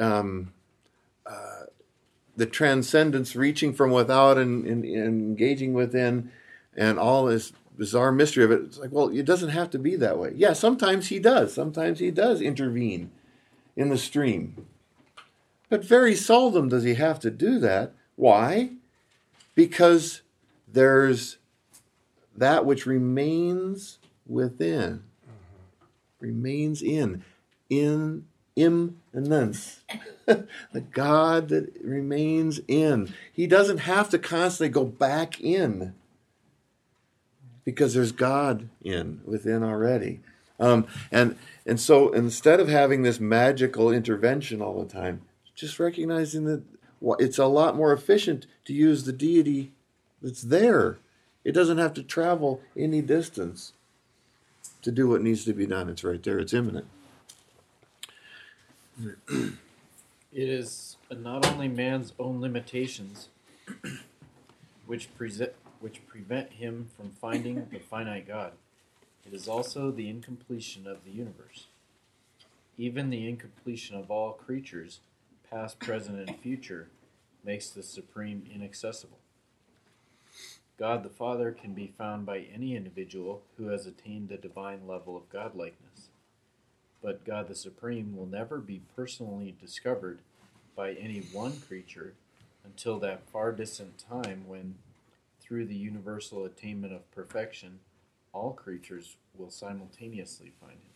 the transcendence reaching from without and engaging within, and all this bizarre mystery of it. It's like, well, it doesn't have to be that way. Yeah, sometimes he does. Sometimes he does intervene in the stream. But very seldom does he have to do that. Why? Because there's that which remains within, remains in immanence. The God that remains in. He doesn't have to constantly go back in because there's God within already. And so instead of having this magical intervention all the time, just recognizing that it's a lot more efficient to use the deity that's there. It doesn't have to travel any distance to do what needs to be done. It's right there. It's imminent. It is not only man's own limitations which prevent him from finding the finite God. It is also the incompletion of the universe. Even the incompletion of all creatures, past, present, and future, makes the Supreme inaccessible. God the Father can be found by any individual who has attained a divine level of godlikeness. But God the Supreme will never be personally discovered by any one creature until that far distant time when, through the universal attainment of perfection, all creatures will simultaneously find him.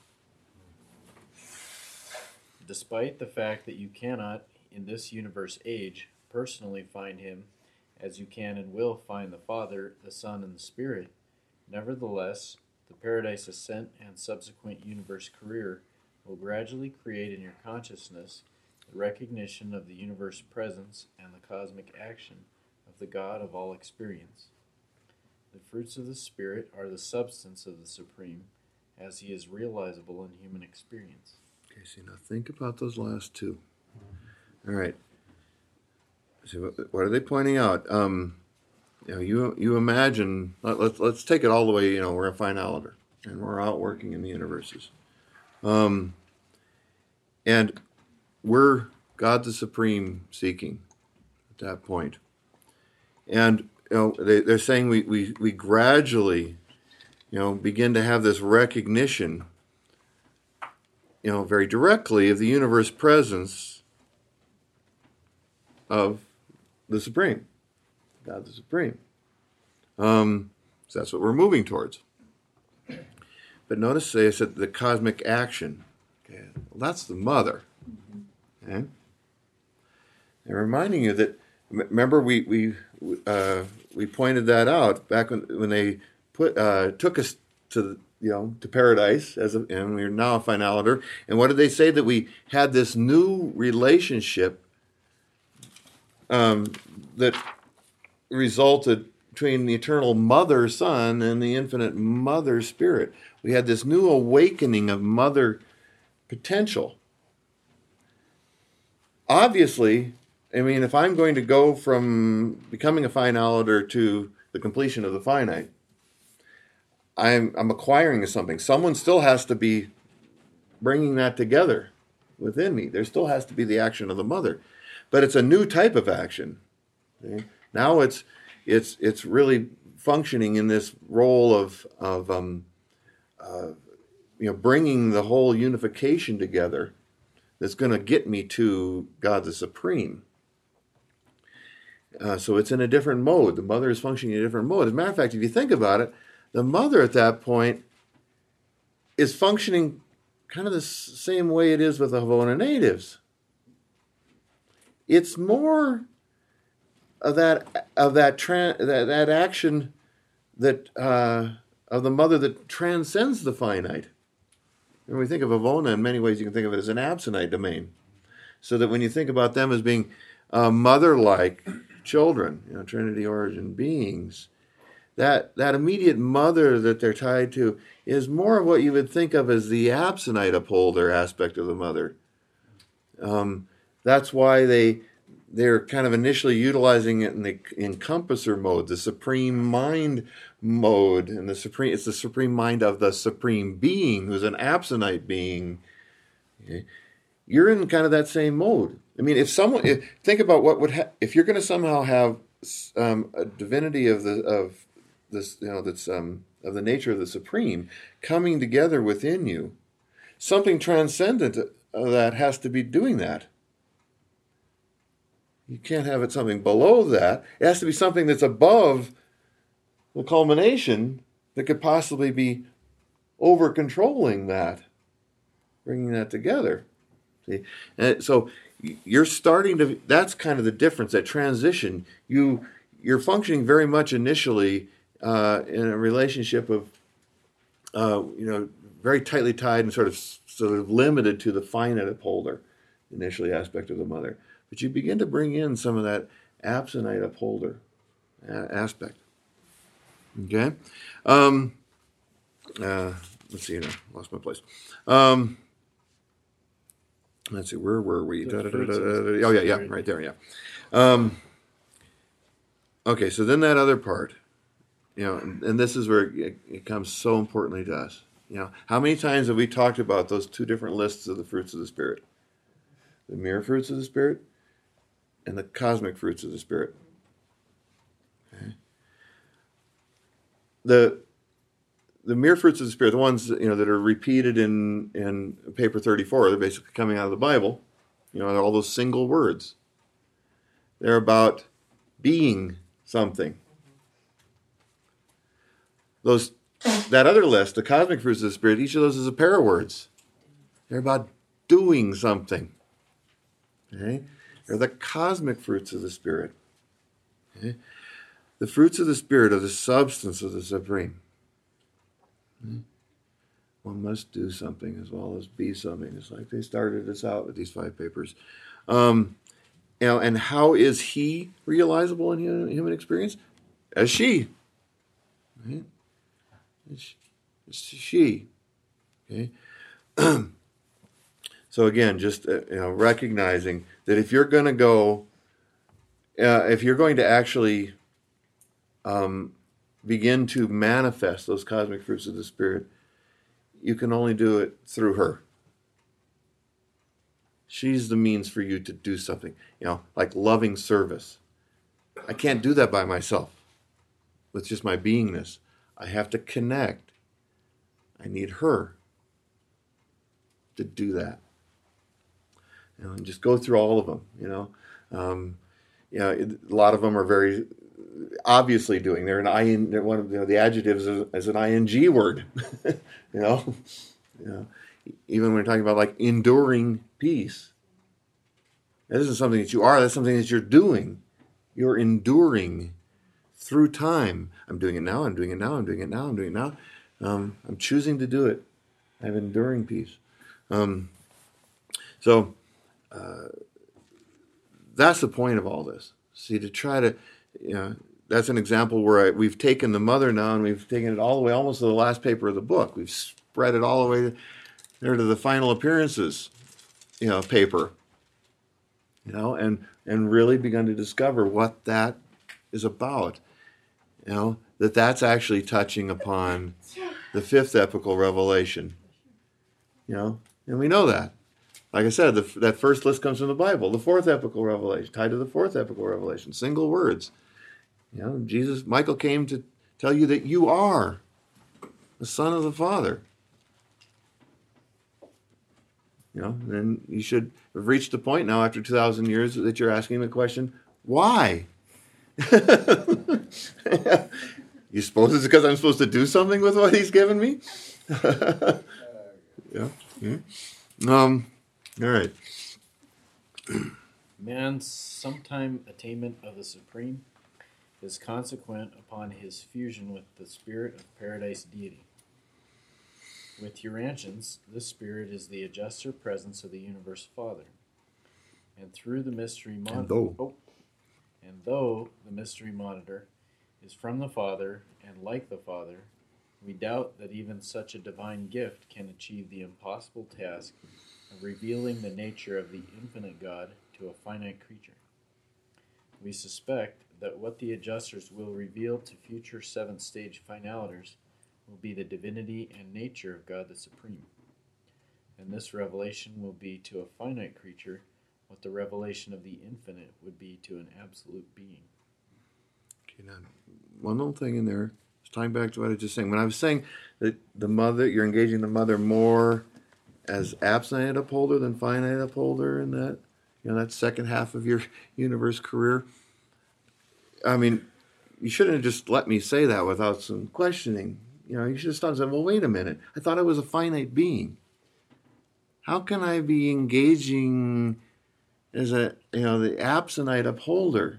Despite the fact that you cannot, in this universe age, personally find him as you can and will find the Father, the Son, and the Spirit, nevertheless, the Paradise Ascent and subsequent universe career will gradually create in your consciousness the recognition of the universe presence and the cosmic action of the God of all experience. The fruits of the Spirit are the substance of the Supreme, as he is realizable in human experience. Okay, so now think about those last two. All right. So what are they pointing out? You imagine. Let's take it all the way. We're a finaliter, and we're out working in the universes, and we're God the Supreme seeking at that point, and they're saying we gradually, begin to have this recognition, very directly of the universe presence of the Supreme, God the Supreme. So that's what we're moving towards. But notice they said the cosmic action. Okay, well, that's the mother. Okay, and reminding you that, remember we pointed that out back when they took us to to paradise and we're now a finaliter. And what did they say? That we had this new relationship that resulted between the eternal Mother Son and the infinite Mother Spirit. We had this new awakening of mother potential. Obviously, if I'm going to go from becoming a finaliter to the completion of the finite, I'm acquiring something. Someone still has to be bringing that together within me. There still has to be the action of the mother, but it's a new type of action. Okay? Now it's really functioning in this role of bringing the whole unification together. That's going to get me to God the Supreme. So it's in a different mode. The mother is functioning in a different mode. As a matter of fact, if you think about it, the mother at that point is functioning kind of the same way it is with the Havona natives. It's more of that action that of the mother that transcends the finite. When we think of Havona, in many ways you can think of it as an absentite domain. So that when you think about them as being mother-like children, Trinity origin beings, that immediate mother that they're tied to is more of what you would think of as the absentite upholder aspect of the mother. That's why they're kind of initially utilizing it in the encompasser mode, the supreme mind mode, and it's the supreme mind of the supreme being, who's an absentite being. Okay? You're in kind of that same mode. Think about what would if you're going to somehow have a divinity of this, that's of the nature of the supreme coming together within you. Something transcendent that has to be doing that. You can't have it something below that. It has to be something that's above the culmination that could possibly be over-controlling that, bringing that together. See? And so you're starting to, that's kind of the difference, that transition. You're functioning very much initially in a relationship of, very tightly tied and sort of limited to the finite upholder, initially aspect of the mother. But you begin to bring in some of that absentite upholder aspect. Okay? Let's see, lost my place. Let's see, where were we? Oh, yeah, right there, yeah. Okay, so then that other part, and this is where it comes so importantly to us. How many times have we talked about those two different lists of the fruits of the Spirit? The mere fruits of the Spirit and the cosmic fruits of the Spirit. Okay. The mere fruits of the Spirit, the ones that are repeated in paper 34, they're basically coming out of the Bible. They're all those single words. They're about being something. That other list, the cosmic fruits of the Spirit, each of those is a pair of words. They're about doing something. Okay? They're the cosmic fruits of the Spirit. Okay? The fruits of the Spirit are the substance of the Supreme. One must do something as well as be something. It's like they started us out with these 5 papers. And how is he realizable in human experience? As she. Right? It's she. Okay. So again, just recognizing that if you're going to go if you're going to actually begin to manifest those cosmic fruits of the Spirit, you can only do it through her. She's the means for you to do something, like loving service. I can't do that by myself with just my beingness. I have to connect. I need her to do that. And just go through all of them. A lot of them are very obviously doing. They're one of the adjectives is an ing word. Even when we're talking about like enduring peace, that isn't something that you are. That's something that you're doing. You're enduring through time. I'm doing it now. I'm doing it now. I'm doing it now. I'm doing it now. I'm choosing to do it. I have enduring peace. So that's the point of all this. See, to try to, that's an example where we've taken the mother now and we've taken it all the way almost to the last paper of the book. We've spread it all the way there to the final appearances, paper, and really begun to discover what that is about. That's actually touching upon the fifth epical revelation. And we know that. Like I said, that first list comes from the Bible. The fourth epical revelation, tied to the fourth epical revelation, single words. Michael came to tell you that you are the Son of the Father. Then you should have reached the point now after 2,000 years that you're asking the question, why? You suppose it's because I'm supposed to do something with what he's given me? Yeah. All right. Man's sometime attainment of the Supreme is consequent upon his fusion with the spirit of paradise deity. With Urantians, this spirit is the adjuster presence of the universe Father. And through the mystery monitor, and though the mystery monitor is from the Father and like the Father, we doubt that even such a divine gift can achieve the impossible task of revealing the nature of the infinite God to a finite creature. We suspect that what the adjusters will reveal to future seventh stage finaliters will be the divinity and nature of God the Supreme. And this revelation will be to a finite creature what the revelation of the infinite would be to an absolute being. Okay, now, one little thing in there, tying back to what I was just saying. When I was saying that the mother, you're engaging the mother more as abstinent upholder than finite upholder in that, that second half of your universe career. I mean, you shouldn't have just let me say that without some questioning. You should have stopped and said, well, wait a minute. I thought I was a finite being. How can I be engaging as the abstinent upholder?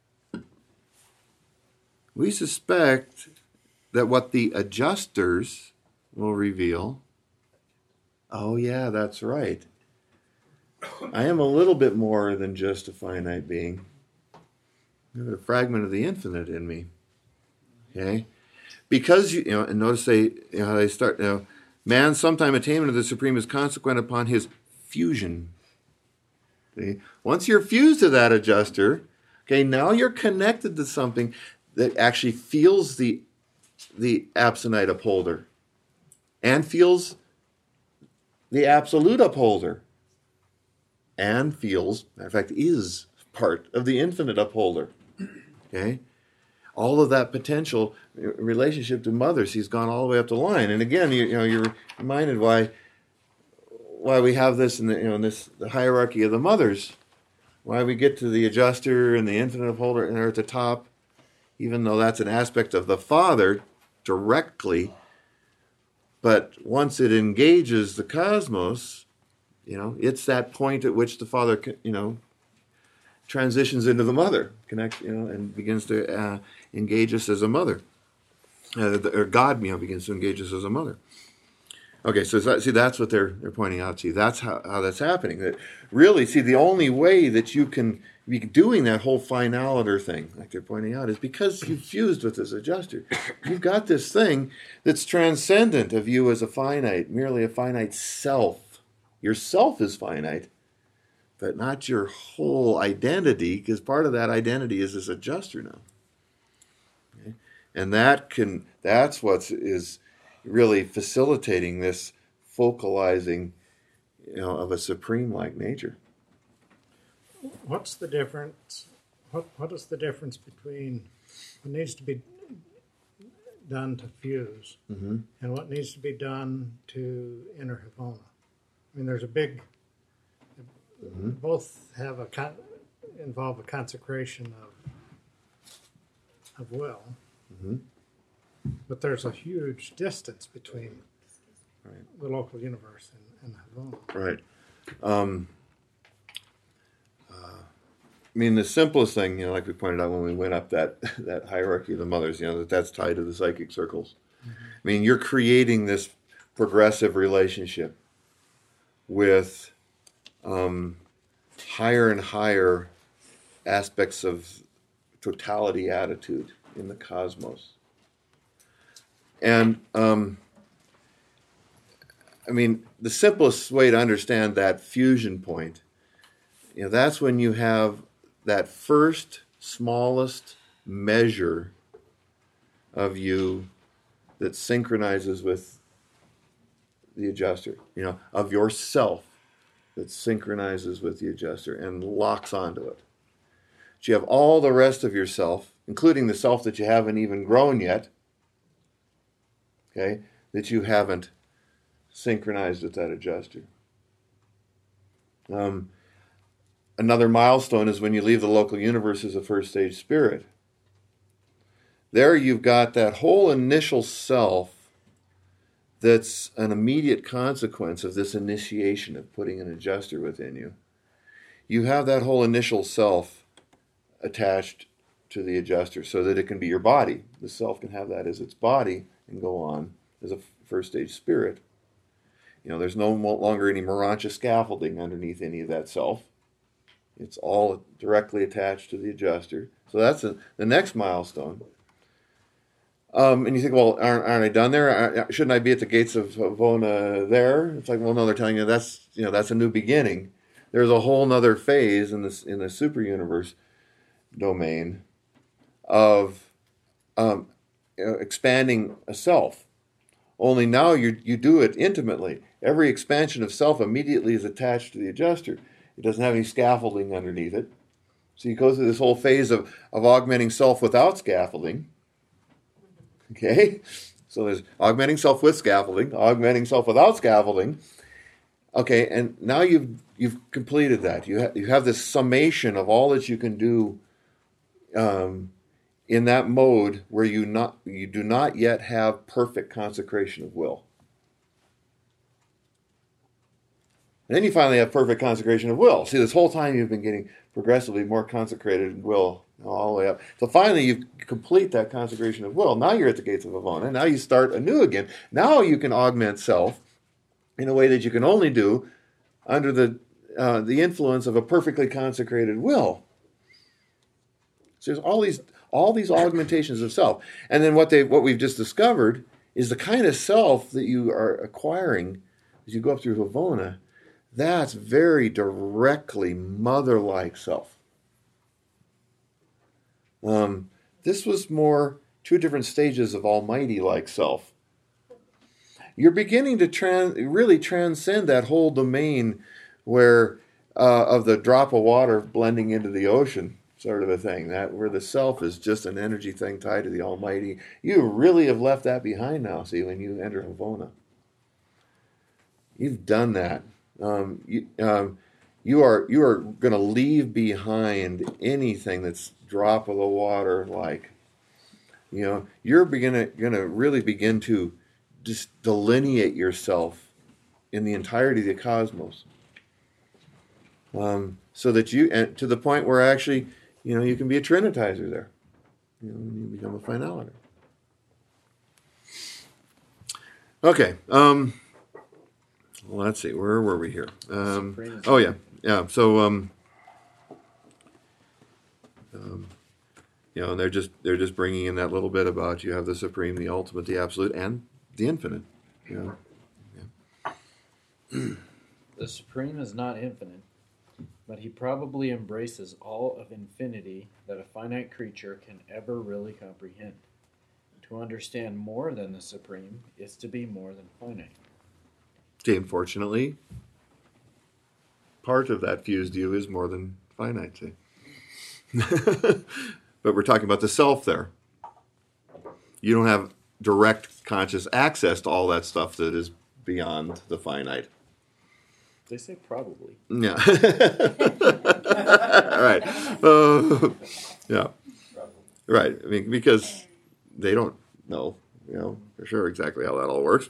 We suspect that what the adjusters will reveal, oh yeah, that's right. I am a little bit more than just a finite being. I have a fragment of the infinite in me. Okay? Because, and notice they start, man's sometime attainment of the Supreme is consequent upon his fusion. See? Once you're fused to that adjuster, okay, now you're connected to something that actually feels the abstinent upholder and feels the absolute upholder and feels, matter of fact, is part of the infinite upholder. Okay? All of that potential relationship to mothers, he's gone all the way up the line. And again, you're reminded why we have this in the hierarchy of the mothers, why we get to the adjuster and the infinite upholder and they're at the top, even though that's an aspect of the Father directly. But once it engages the cosmos, it's that point at which the Father, transitions into the mother, and begins to engage us as a mother. Or God, begins to engage us as a mother. Okay, so that's what they're pointing out to you. That's how that's happening. That really, the only way that you can be doing that whole finaliter thing, like they're pointing out, is because you've fused with this adjuster. You've got this thing that's transcendent of you as a finite, merely a finite self. Your self is finite, but not your whole identity, because part of that identity is this adjuster now. Okay? And that's what is really facilitating this focalizing, of a supreme-like nature. What's the difference? What is the difference between what needs to be done to fuse Mm-hmm. and what needs to be done to enter Havona? I mean, there's a big. Mm-hmm. Both have involve a consecration of will, Mm-hmm. but there's a huge distance between Right. the local universe and Havona. Right. I mean, the simplest thing, like we pointed out when we went up that hierarchy of the mothers, that's tied to the psychic circles. Mm-hmm. I mean, you're creating this progressive relationship with higher and higher aspects of totality attitude in the cosmos. And, I mean, the simplest way to understand that fusion point, that's when you have that first, smallest measure of you that synchronizes with the adjuster, of yourself that synchronizes with the adjuster and locks onto it. But you have all the rest of yourself, including the self that you haven't even grown yet, okay, that you haven't synchronized with that adjuster. Another milestone is when you leave the local universe as a first stage spirit. There you've got that whole initial self that's an immediate consequence of this initiation of putting an adjuster within you. You have that whole initial self attached to the adjuster so that it can be your body. The self can have that as its body and go on as a first stage spirit. There's no longer any Morancha scaffolding underneath any of that self. It's all directly attached to the adjuster. So that's the next milestone. And you think, well, aren't I done there? Shouldn't I be at the gates of Havona there? It's like, well, no, they're telling you that's a new beginning. There's a whole other phase in the super universe domain of expanding a self. Only now you do it intimately. Every expansion of self immediately is attached to the adjuster. It doesn't have any scaffolding underneath it. So you go through this whole phase of augmenting self without scaffolding. Okay? So there's augmenting self with scaffolding, augmenting self without scaffolding. Okay, and now you've completed that. You have this summation of all that you can do in that mode where you do not yet have perfect consecration of will. And then you finally have perfect consecration of will. See, this whole time you've been getting progressively more consecrated in will all the way up. So finally you complete that consecration of will. Now you're at the gates of Havona. Now you start anew again. Now you can augment self in a way that you can only do under the influence of a perfectly consecrated will. So there's all these augmentations of self. And then what we've just discovered is the kind of self that you are acquiring as you go up through Havona. That's very directly mother-like self. This was more two different stages of almighty-like self. You're beginning to really transcend that whole domain where of the drop of water blending into the ocean sort of a thing, that where the self is just an energy thing tied to the almighty. You really have left that behind now, see, when you enter Havona. You've done that. You are going to leave behind anything that's drop of the water like. You're going to really begin to just delineate yourself in the entirety of the cosmos. So that and to the point where actually, you can be a trinitizer there. You become a finaliter. Okay. Well, let's see. Where were we here? Oh yeah. So and they're just bringing in that little bit about you have the supreme, the ultimate, the absolute, and the infinite. The supreme is not infinite. but he probably embraces all of infinity that a finite creature can ever really comprehend. To understand more than the supreme is to be more than finite. See, unfortunately, part of that fused you is more than finite. See? But we're talking about the self there. You don't have direct conscious access to all that stuff that is beyond the finite. They say probably. Yeah. Right. Yeah. Right. I mean, because they don't know, for sure exactly how that all works.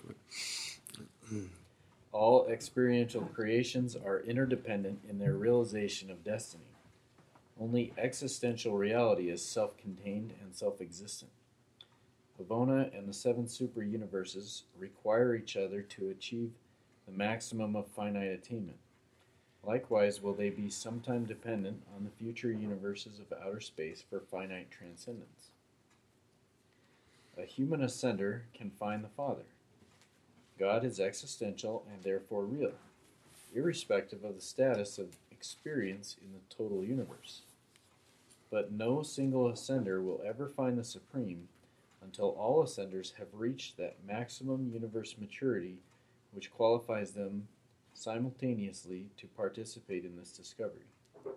All experiential creations are interdependent in their realization of destiny. Only existential reality is self-contained and self-existent. Havona and the 7 super universes require each other to achieve the maximum of finite attainment. Likewise, will they be sometime dependent on the future universes of outer space for finite transcendence. A human ascender can find the Father. God is existential and therefore real, irrespective of the status of experience in the total universe. But no single ascender will ever find the Supreme until all ascenders have reached that maximum universe maturity which qualifies them simultaneously to participate in this discovery.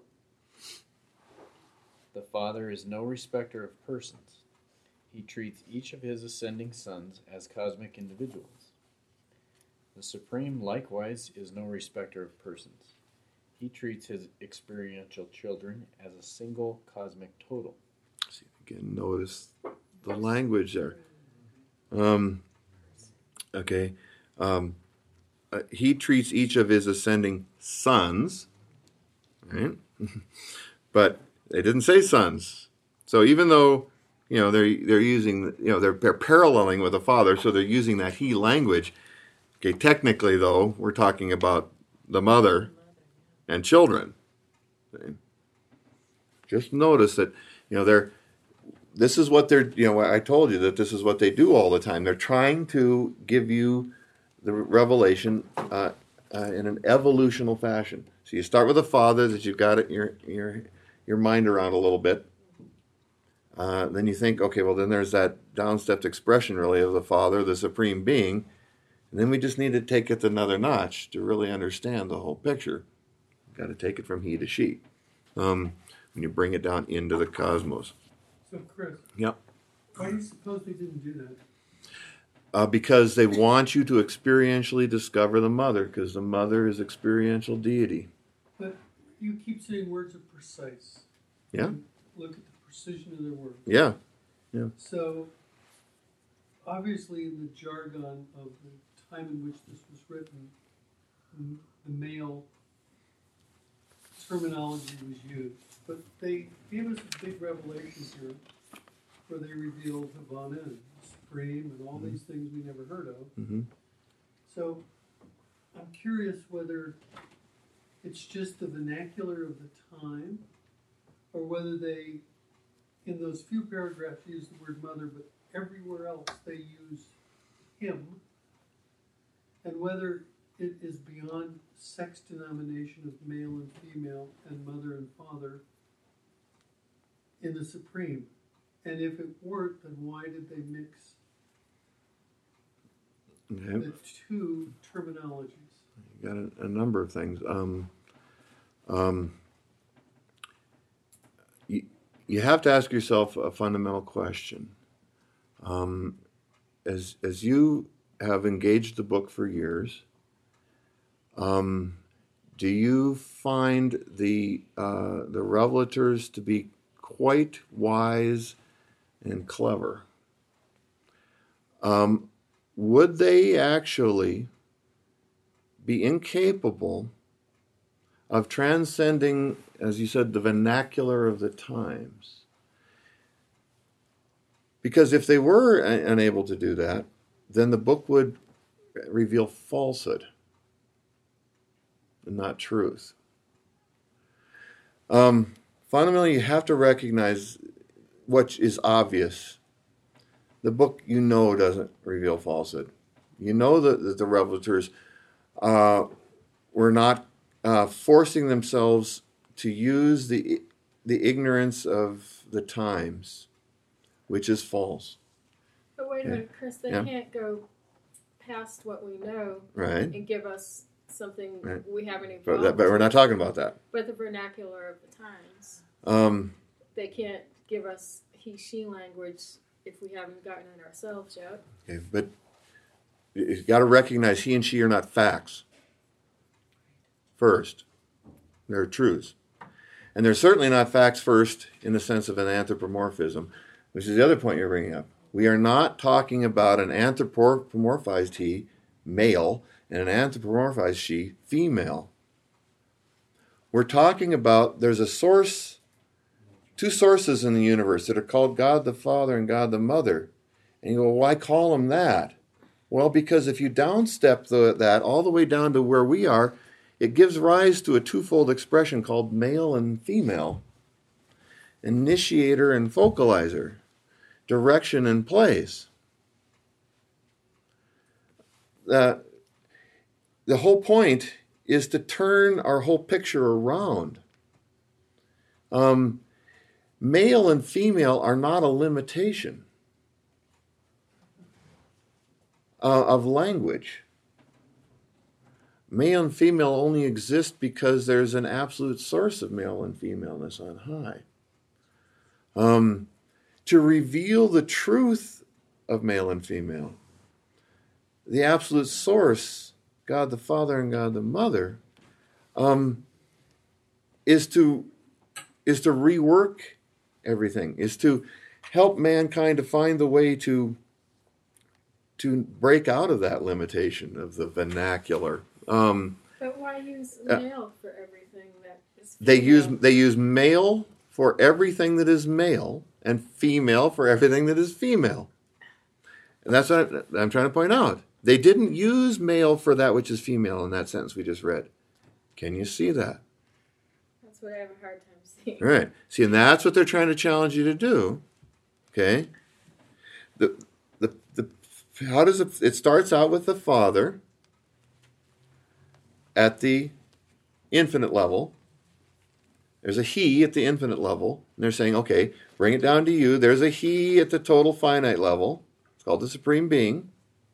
The Father is no respecter of persons. He treats each of his ascending sons as cosmic individuals. The Supreme likewise is no respecter of persons. He treats his experiential children as a single cosmic total. See, again, notice the language there. Okay. He treats each of his ascending sons, right? But they didn't say sons. So even though they're using they're paralleling with the Father, so they're using that he language. Okay, technically though, we're talking about the mother and children. Okay? Just notice that this is what they're I told you that this is what they do all the time. They're trying to give you the revelation in an evolutional fashion. So you start with the Father that you've got it your mind around a little bit. Then you think, okay, well then there's that downstepped expression really of the Father, the Supreme Being. And then we just need to take it another notch to really understand the whole picture. You've got to take it from he to she. When you bring it down into the cosmos. So, Chris. Yep. Why do you suppose they didn't do that? Because they want you to experientially discover the mother, because the mother is experiential deity. But you keep saying words are precise. Yeah. Look at the precision of their words. Yeah. Yeah. So, obviously, in the jargon of the time in which this was written, the male terminology was used. But they gave us a big revelation here where they revealed Havana and Supreme and all these things we never heard of. Mm-hmm. So I'm curious whether it's just the vernacular of the time or whether they, in those few paragraphs, use the word mother, but everywhere else they use him, and whether it is beyond sex denomination of male and female and mother and father in the Supreme. And if it weren't, then why did they mix the two terminologies? You got a number of things. You have to ask yourself a fundamental question. As you have engaged the book for years, do you find the revelators to be quite wise and clever? Would they actually be incapable of transcending, as you said, the vernacular of the times? Because if they were unable to do that, then the book would reveal falsehood and not truth. Fundamentally, you have to recognize what is obvious. The book, doesn't reveal falsehood. You know that the revelators were not forcing themselves to use the ignorance of the times, which is false. But wait a Okay. minute, Chris, they Yeah. can't go past what we know Right. and give us something Right. we haven't But, evolved. but we're not talking about that. But the vernacular of the times. Um, They can't give us he, she language if we haven't gotten it ourselves yet. okay, but you've got to recognize he and she are not facts. First, they're truths. And they're certainly not facts first in the sense of an anthropomorphism, which is the other point you're bringing up. We are not talking about an anthropomorphized he, male, and an anthropomorphized she, female. We're talking about there's a source, two sources in the universe that are called God the Father and God the Mother. And you go, why call them that? Well, because if you downstep that all the way down to where we are, it gives rise to a twofold expression called male and female, initiator and focalizer, direction and place. The whole point is to turn our whole picture around. Male and female are not a limitation of language. Male and female only exist because there's an absolute source of male and femaleness on high. To reveal the truth of male and female, the absolute source, God the Father and God the Mother, is to rework everything, is to help mankind to find the way to break out of that limitation of the vernacular. But why use male for everything that is They female? use male for everything that is male and female for everything that is female. And that's what I'm trying to point out. They didn't use male for that which is female in that sentence we just read. Can you see that? That's what I have a hard time seeing. Right. See, and that's what they're trying to challenge you to do. Okay? How does it starts out with the Father at the infinite level. There's a he at the infinite level. And they're saying, okay, bring it down to you. There's a he at the total finite level. It's called the Supreme Being.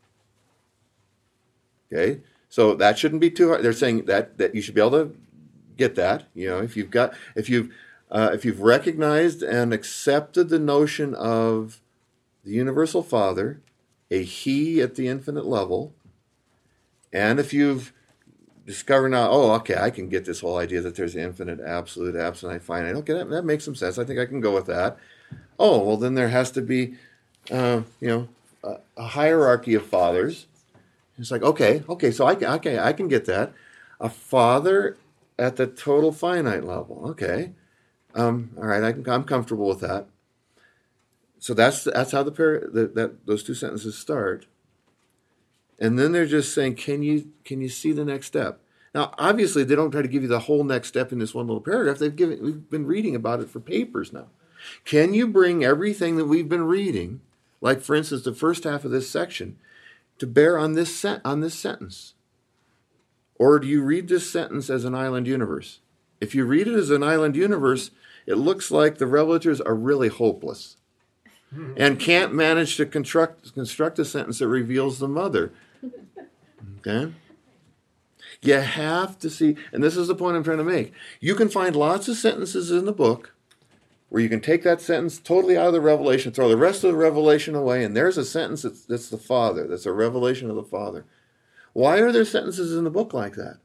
Okay? So that shouldn't be too hard. They're saying that you should be able to get that. You know, if you've recognized and accepted the notion of the universal Father, a he at the infinite level, and if you've discovered now, oh, okay, I can get this whole idea that there's infinite, absolute, absolute, finite. Okay, that makes some sense. I think I can go with that. Oh, well, then there has to be, a hierarchy of fathers. It's like, okay, so I can get that. A father at the total finite level. Okay, all right, I'm comfortable with that. So that's how those two sentences start. And then they're just saying, can you see the next step? Now, obviously, they don't try to give you the whole next step in this one little paragraph. We've been reading about it for papers now. Can you bring everything that we've been reading, like for instance the first half of this section, to bear on this sentence? Or do you read this sentence as an island universe? If you read it as an island universe, it looks like the revelators are really hopeless and can't manage to construct a sentence that reveals the mother. Okay? You have to see, and this is the point I'm trying to make. You can find lots of sentences in the book where you can take that sentence totally out of the revelation, throw the rest of the revelation away, and there's a sentence that's the Father, that's a revelation of the Father. Why are there sentences in the book like that?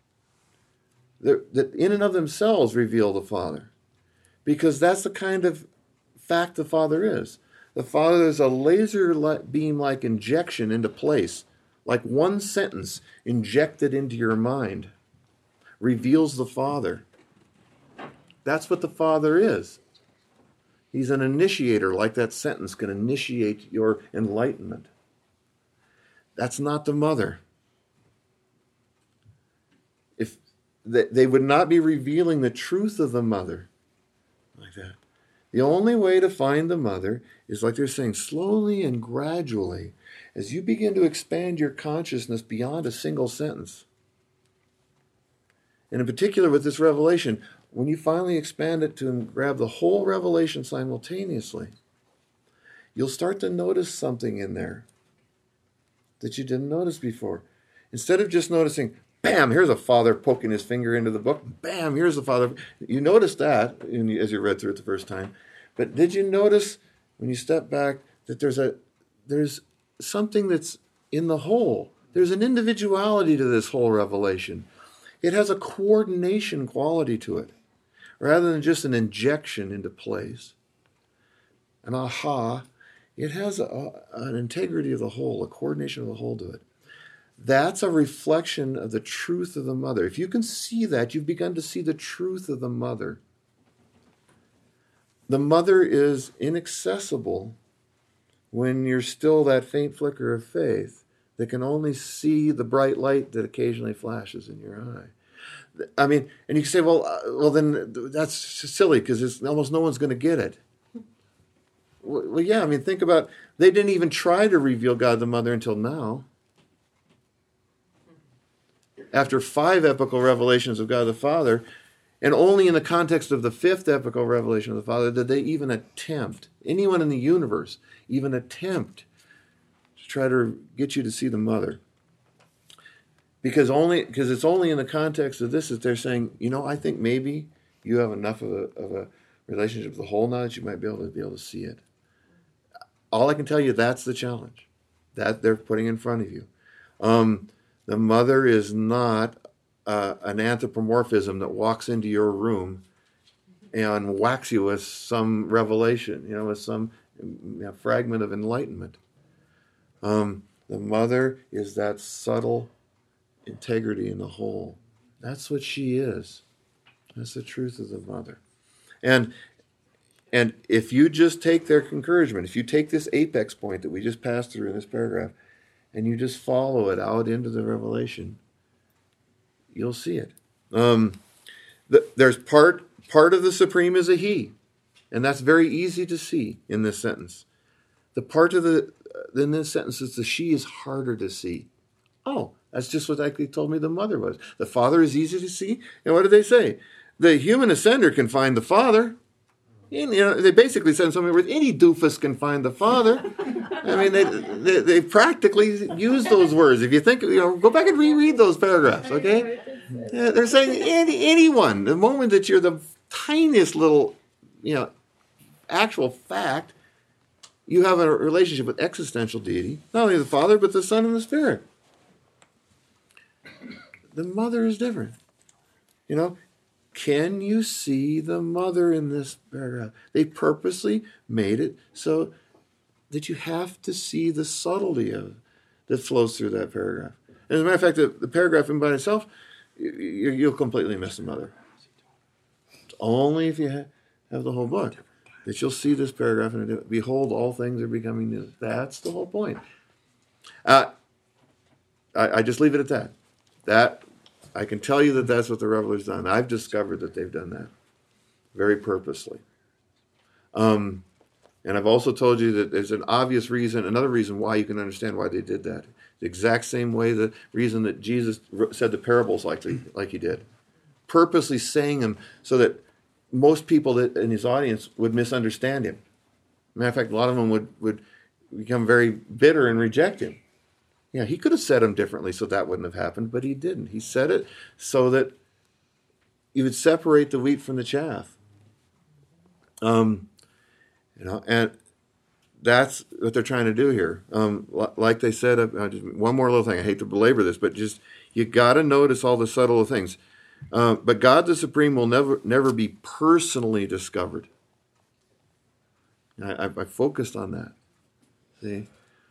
That in and of themselves reveal the Father. Because that's the kind of fact the Father is. The Father is a laser beam-like injection into place, like one sentence injected into your mind, reveals the Father. That's what the Father is. He's an initiator, like that sentence can initiate your enlightenment. That's not the Mother. If they would not be revealing the truth of the Mother like that. The only way to find the Mother is, like they're saying, slowly and gradually, as you begin to expand your consciousness beyond a single sentence. And in particular with this revelation, when you finally expand it to grab the whole revelation simultaneously, you'll start to notice something in there that you didn't notice before. Instead of just noticing, bam, here's a father poking his finger into the book. Bam, here's the father. You noticed that as you read through it the first time. But did you notice when you step back that there's something that's in the whole? There's an individuality to this whole revelation. It has a coordination quality to it, rather than just an injection into place. An aha. It has an integrity of the whole, a coordination of the whole to it. That's a reflection of the truth of the mother. If you can see that, you've begun to see the truth of the mother. The mother is inaccessible when you're still that faint flicker of faith that can only see the bright light that occasionally flashes in your eye. I mean, and you can say, well, then that's silly because almost no one's going to get it. Well, yeah, I mean, think about, they didn't even try to reveal God the Mother until now. After 5 epical revelations of God the Father, and only in the context of the 5th epical revelation of the Father did they even attempt, anyone in the universe, even attempt to try to get you to see the Mother. Because it's only in the context of this that they're saying, I think maybe you have enough of a relationship with the whole now that you might be able to see it. All I can tell you, that's the challenge that they're putting in front of you. The mother is not an anthropomorphism that walks into your room and whacks you with some revelation, with some fragment of enlightenment. The mother is that subtle integrity in the whole. That's what she is. That's the truth of the mother. And if you just take their encouragement, if you take this apex point that we just passed through in this paragraph, and you just follow it out into the revelation, you'll see it. There's part of the Supreme is a he, and that's very easy to see in this sentence. The part of in this sentence is the she is harder to see. Oh, that's just what they told me the mother was. The Father is easy to see, and what did they say? The human ascender can find the Father. They basically said something where any doofus can find the Father. I mean, they practically use those words. If you think, go back and reread those paragraphs, okay? They're saying anyone. The moment that you're the tiniest little, actual fact, you have a relationship with existential deity, not only the Father, but the Son and the Spirit. The mother is different. Can you see the mother in this paragraph? They purposely made it so that you have to see the subtlety that flows through that paragraph. And as a matter of fact, the paragraph in by itself, you'll completely miss the mother. It's only if you have the whole book that you'll see this paragraph and behold, all things are becoming new. That's the whole point. I just leave it at that. That I can tell you that that's what the Reveler's done. I've discovered that they've done that very purposely. And I've also told you that there's an obvious reason, another reason why you can understand why they did that. The exact same way, the reason that Jesus said the parables like he did. Purposely saying them so that most people in his audience would misunderstand him. Matter of fact, a lot of them would become very bitter and reject him. Yeah, he could have said them differently so that wouldn't have happened, but he didn't. He said it so that you would separate the wheat from the chaff. And that's what they're trying to do here. Like they said, one more little thing. I hate to belabor this, but just you got to notice all the subtle things. But God the Supreme will never be personally discovered. I focused on that. See,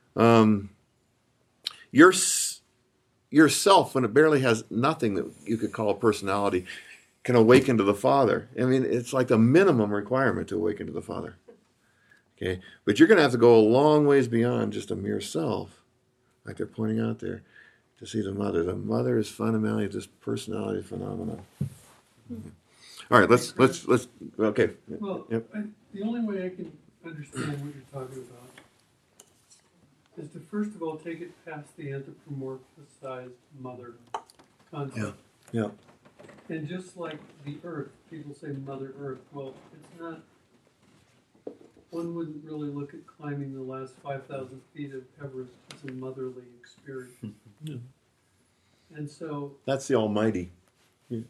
yourself, when it barely has nothing that you could call a personality, can awaken to the Father. I mean, it's like the minimum requirement to awaken to the Father. Okay, but you're going to have to go a long ways beyond just a mere self, like they're pointing out there, to see the Mother. The Mother is fundamentally this personality phenomenon. All right, let's okay. Well, yep. The only way I can understand what you're talking about is to first of all take it past the anthropomorphized mother concept. Yeah. And just like the earth, people say Mother Earth. Well, it's not. One wouldn't really look at climbing the last 5,000 feet of Everest as a motherly experience. Yeah. And so. That's the Almighty. Okay?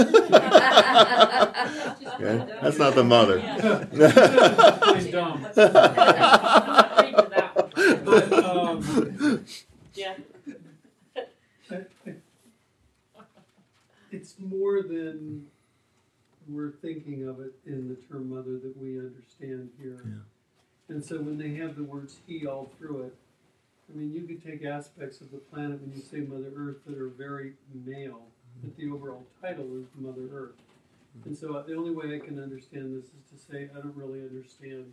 That's not the mother. Plain dumb. But, Yeah. It's more than we're thinking of it in the term mother that we understand here. Yeah. And so when they have the words he all through it, I mean, you could take aspects of the planet when you say Mother Earth that are very male, but the overall title is Mother Earth. And so the only way I can understand this is to say I don't really understand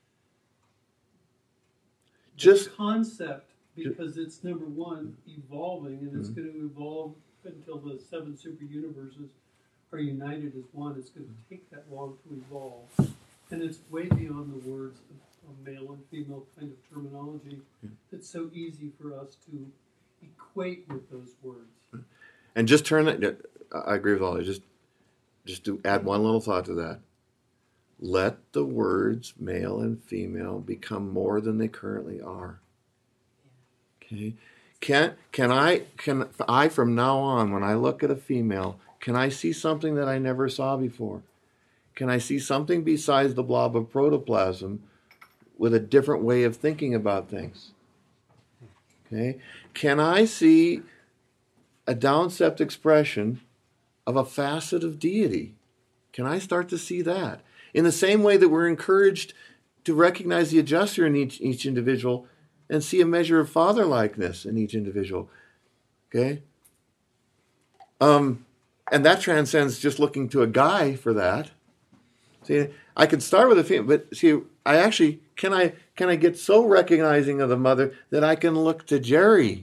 Just the concept, because it's number one, evolving, and it's going to evolve until the 7 super universes are united as one. It's going to take that long to evolve. And it's way beyond the words of male and female kind of terminology. It's so easy for us to equate with those words. And just turn it. I agree with all that. Just to add one little thought to that. Let the words male and female become more than they currently are. Okay. Can I from now on, when I look at a female, can I see something that I never saw before? Can I see something besides the blob of protoplasm with a different way of thinking about things? Okay. Can I see a downcept expression of a facet of deity? Can I start to see that? In the same way that we're encouraged to recognize the adjuster in each individual and see a measure of father-likeness in each individual. Okay? And that transcends just looking to a guy for that. See, I could start with a female, but see, I actually, can I get so recognizing of the mother that I can look to Jerry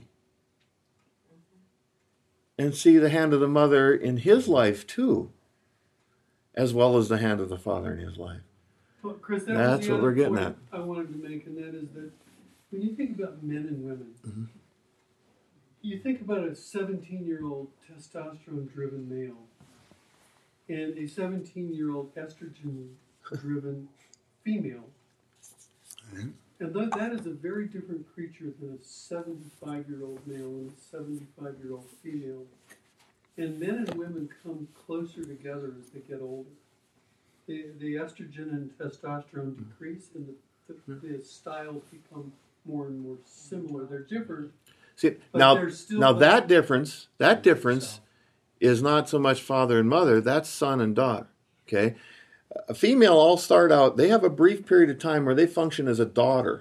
and see the hand of the mother in his life too, as well as the hand of the father in his life. Well, Chris, That's what we're getting at. I wanted to make, and that is that when you think about men and women, you think about a 17-year-old testosterone-driven male and a 17-year-old estrogen-driven female. And that is a very different creature than a 75-year-old male and a 75-year-old female. And men and women come closer together as they get older. The estrogen and testosterone decrease, and the styles become more and more similar. They're different. See, now that difference is not so much father and mother, that's son and daughter. Okay? A female all start out, they have a brief period of time where they function as a daughter.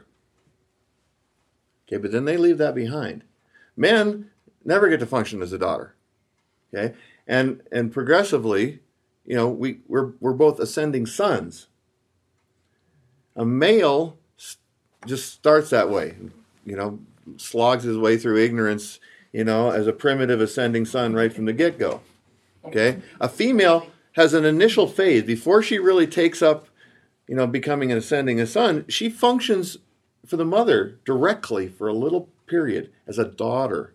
Okay, but then they leave that behind. Men never get to function as a daughter. Okay? And progressively, you know, we're both ascending sons. A male just starts that way, you know, slogs his way through ignorance, you know, as a primitive ascending son right from the get-go. Okay? A female has an initial phase before she really takes up, you know, becoming an ascending a son. She functions for the mother directly for a little period as a daughter.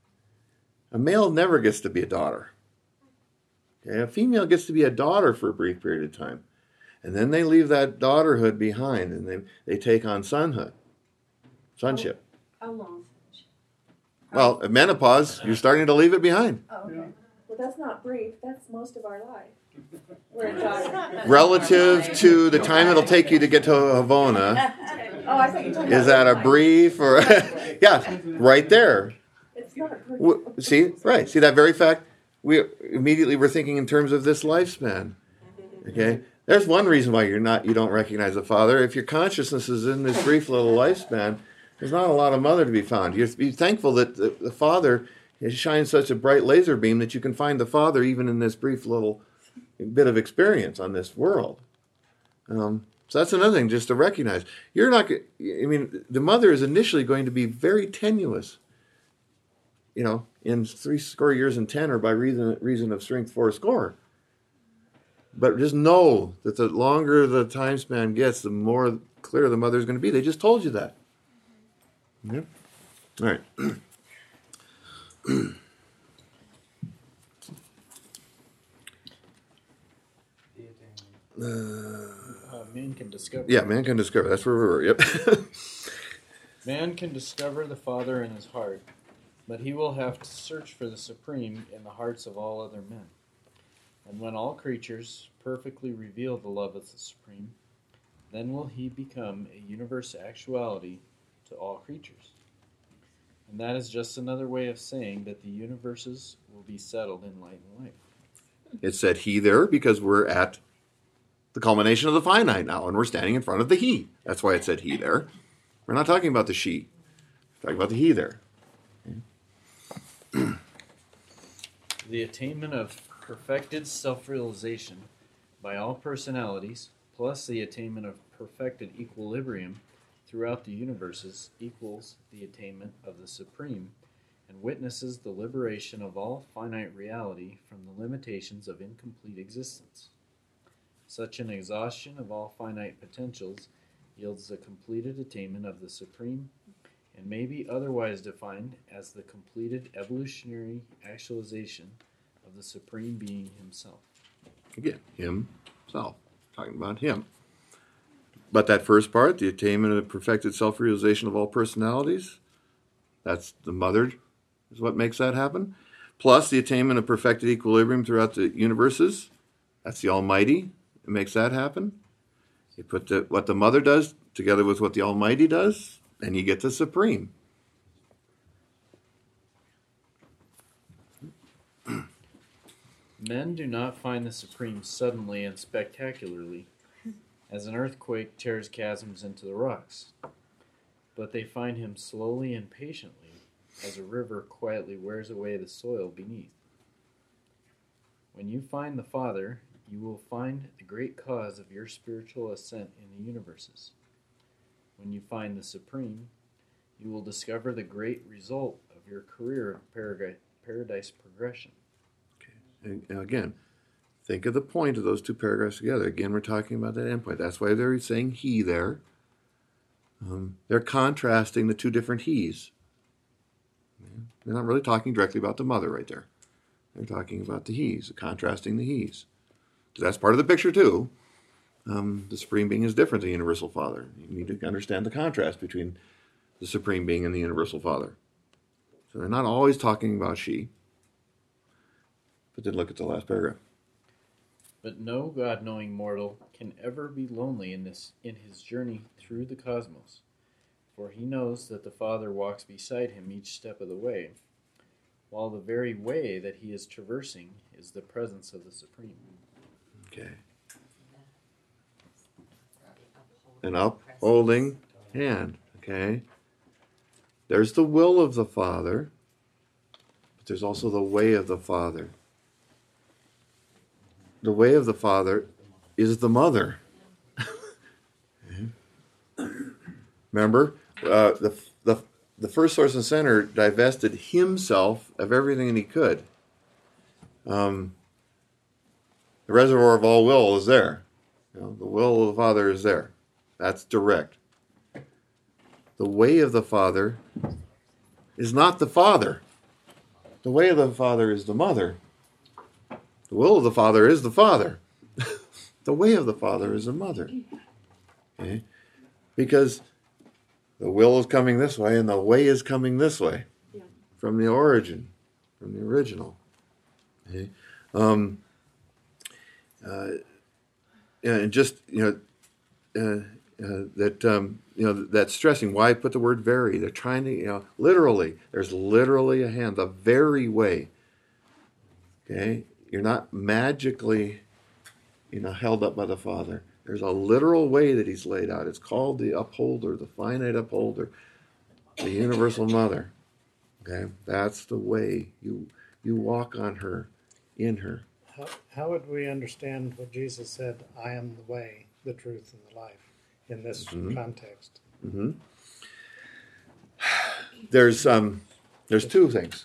A male never gets to be a daughter. Okay? A female gets to be a daughter for a brief period of time. And then they leave that daughterhood behind and they take on sonship. How long? Well, at menopause, you're starting to leave it behind. Oh, okay. Well, that's not brief. That's most of our life. We're a daughter. Relative to the time it'll take you to get to Havona, Oh, I thought you were talking is about that a brief or... yeah, right there. It's not a brief. See that very fact? We immediately were thinking in terms of this lifespan. Okay? There's one reason why you don't recognize the father. If your consciousness is in this brief little lifespan, there's not a lot of mother to be found. You have to be thankful that the father shines such a bright laser beam that you can find the father even in this brief little bit of experience on this world. So that's another thing just to recognize. The mother is initially going to be very tenuous. You know, in 70 years and 10, or by reason of strength 40. But just know that the longer the time span gets, the more clear the mother is going to be. They just told you that. Yeah. All right. Man can discover. Yeah, man can discover. That's where we were. Yep. Man can discover the Father in his heart, but he will have to search for the Supreme in the hearts of all other men. And when all creatures perfectly reveal the love of the Supreme, then will he become a universe actuality to all creatures. And that is just another way of saying that the universes will be settled in light and life. It said he there because we're at the culmination of the finite now, and we're standing in front of the he. That's why it said he there. We're not talking about the she. We're talking about the he there. The attainment of perfected self-realization by all personalities, plus the attainment of perfected equilibrium throughout the universes, equals the attainment of the Supreme, and witnesses the liberation of all finite reality from the limitations of incomplete existence. Such an exhaustion of all finite potentials yields the completed attainment of the Supreme, and may be otherwise defined as the completed evolutionary actualization of the Supreme Being himself. Again, himself. Talking about him. But that first part, the attainment of perfected self-realization of all personalities, that's the mother, is what makes that happen. Plus the attainment of perfected equilibrium throughout the universes, that's the Almighty. It makes that happen. You put what the mother does together with what the Almighty does, and you get the Supreme. Men do not find the Supreme suddenly and spectacularly, as an earthquake tears chasms into the rocks, but they find him slowly and patiently, as a river quietly wears away the soil beneath. When you find the Father, you will find the great cause of your spiritual ascent in the universes. When you find the Supreme, you will discover the great result of your career of paradise progression. And again, think of the point of those two paragraphs together. Again, we're talking about that endpoint. That's why they're saying he there. They're contrasting the two different he's. They're not really talking directly about the mother right there. They're talking about the he's, contrasting the he's. So that's part of the picture too. The Supreme Being is different than the Universal Father. You need to understand the contrast between the Supreme Being and the Universal Father. So they're not always talking about she. But then look at the last paragraph. But no God-knowing mortal can ever be lonely in his journey through the cosmos, for he knows that the Father walks beside him each step of the way, while the very way that he is traversing is the presence of the Supreme. Okay. An upholding hand. Okay. There's the will of the Father, but there's also the way of the Father. The way of the Father is the mother. Remember, the first source and center divested himself of everything that he could. The reservoir of all will is there. The will of the Father is there. That's direct. The way of the Father is not the Father. The way of the Father is the mother. The will of the Father is the Father. The way of the Father is the mother. Okay? Because the will is coming this way and the way is coming this way. Yeah. From the origin, from the original. Okay? And just, that's stressing. Why put the word very? They're trying to, literally, there's literally a hand, the very way. Okay? You're not magically, held up by the Father. There's a literal way that he's laid out. It's called the upholder, the finite upholder, the universal mother. Okay? That's the way you walk on her, in her. How would we understand what Jesus said, I am the way, the truth, and the life, in this context? Mm-hmm. There's two things.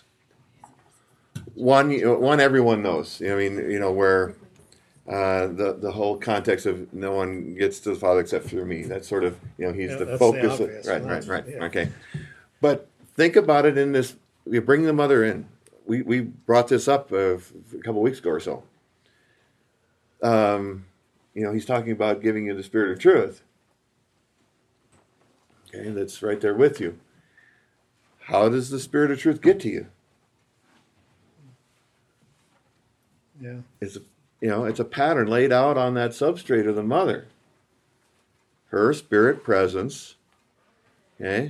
One everyone knows. Where the whole context of no one gets to the Father except through me. That's sort of he's the focus. Right. Yeah. Okay. But think about it in this. You bring the mother in. We brought this up a couple weeks ago or so. he's talking about giving you the Spirit of truth. Okay, that's right there with you. How does the Spirit of truth get to you? Yeah. It's a pattern laid out on that substrate of the mother. Her spirit presence. Okay?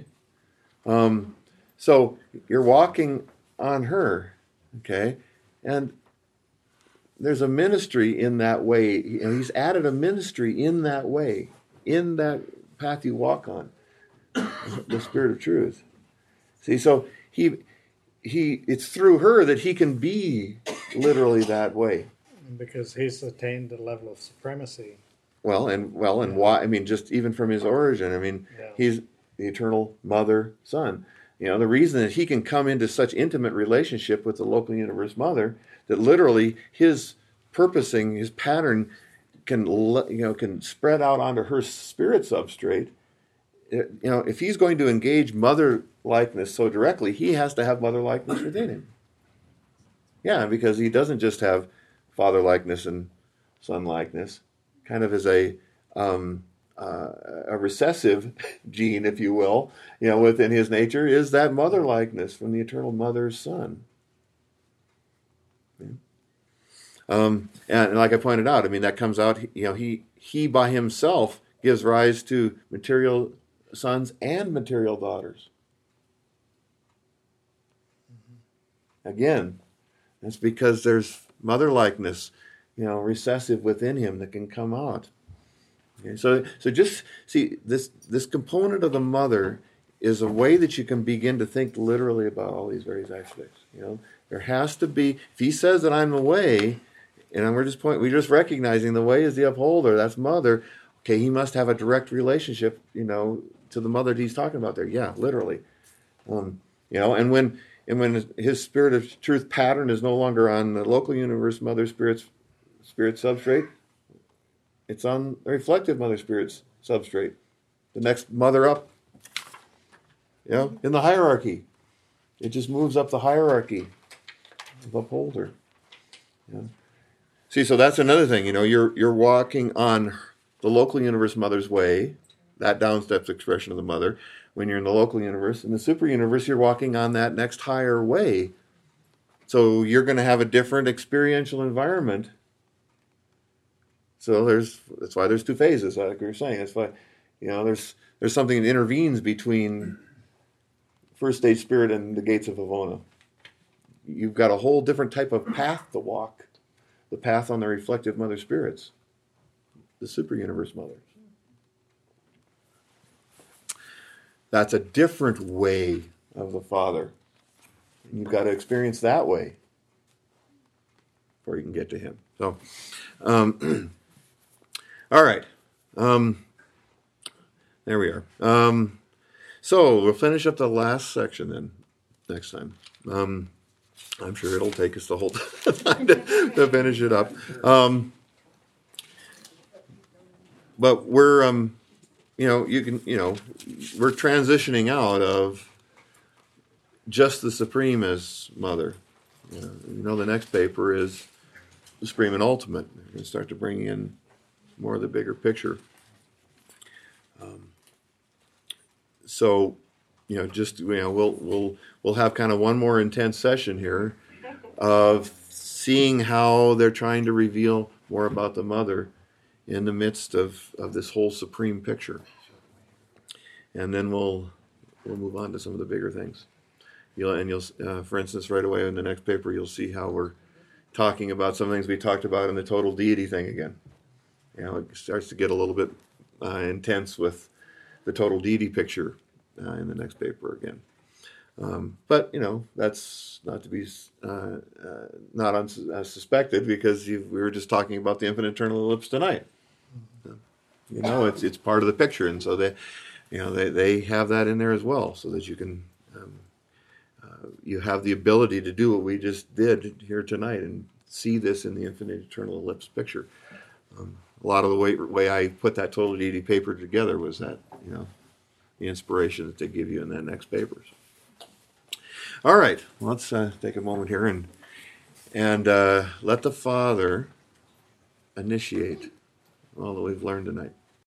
So you're walking on her. Okay? And there's a ministry in that way. He's added a ministry in that way, in that path you walk on, the Spirit of truth. See, so it's through her that he can be literally that way. Because he's attained the level of supremacy. And why? I mean, just even from his origin. I mean, he's the eternal mother, son. The reason that he can come into such intimate relationship with the local universe mother, that literally his purposing, his pattern can spread out onto her spirit substrate. If he's going to engage mother likeness so directly, he has to have mother likeness within him. Yeah, because he doesn't just have father likeness and son likeness. Kind of as a recessive gene, if you will, within his nature is that mother likeness from the eternal mother's son. And like I pointed out, I mean, that comes out, he by himself gives rise to material sons and material daughters. Again, that's because there's mother likeness, recessive within him that can come out. Okay, so just see this component of the mother is a way that you can begin to think literally about all these various aspects. There has to be, if he says that I'm the way, and we're just recognizing the way is the upholder, that's mother. Okay, he must have a direct relationship, to the mother that he's talking about there. Yeah, literally. And when his Spirit of truth pattern is no longer on the local universe mother spirit substrate, it's on the reflective mother spirit's substrate. The next mother up, in the hierarchy. It just moves up the hierarchy of upholder. See, so that's another thing. You're walking on the local universe mother's way, that down-steps expression of the mother. When you're in the local universe, in the super universe, you're walking on that next higher way. So you're going to have a different experiential environment. So that's why there's two phases, like we were saying. That's why, there's something that intervenes between first stage spirit and the gates of Havona. You've got a whole different type of path to walk, the path on the reflective mother spirits, the super universe mothers. That's a different way of the Father. And you've got to experience that way before you can get to him. So, all right. There we are. So we'll finish up the last section then next time. I'm sure it'll take us the whole time to finish it up. But we're we're transitioning out of just the Supreme as Mother. The next paper is the Supreme and Ultimate. We're going to start to bring in more of the bigger picture. We'll have kind of one more intense session here of seeing how they're trying to reveal more about the Mother in the midst of this whole supreme picture. And then we'll move on to some of the bigger things. You'll for instance, right away in the next paper, you'll see how we're talking about some things we talked about in the total deity thing again. It starts to get a little bit intense with the total deity picture in the next paper again. But that's not to be not unsuspected, because we were just talking about the infinite eternal ellipse tonight. It's part of the picture, and so they have that in there as well, so that you can you have the ability to do what we just did here tonight and see this in the infinite eternal ellipse picture. A lot of the way I put that total deity paper together was that the inspiration that they give you in that next paper. All right, let's take a moment here and let the Father initiate all that we've learned tonight.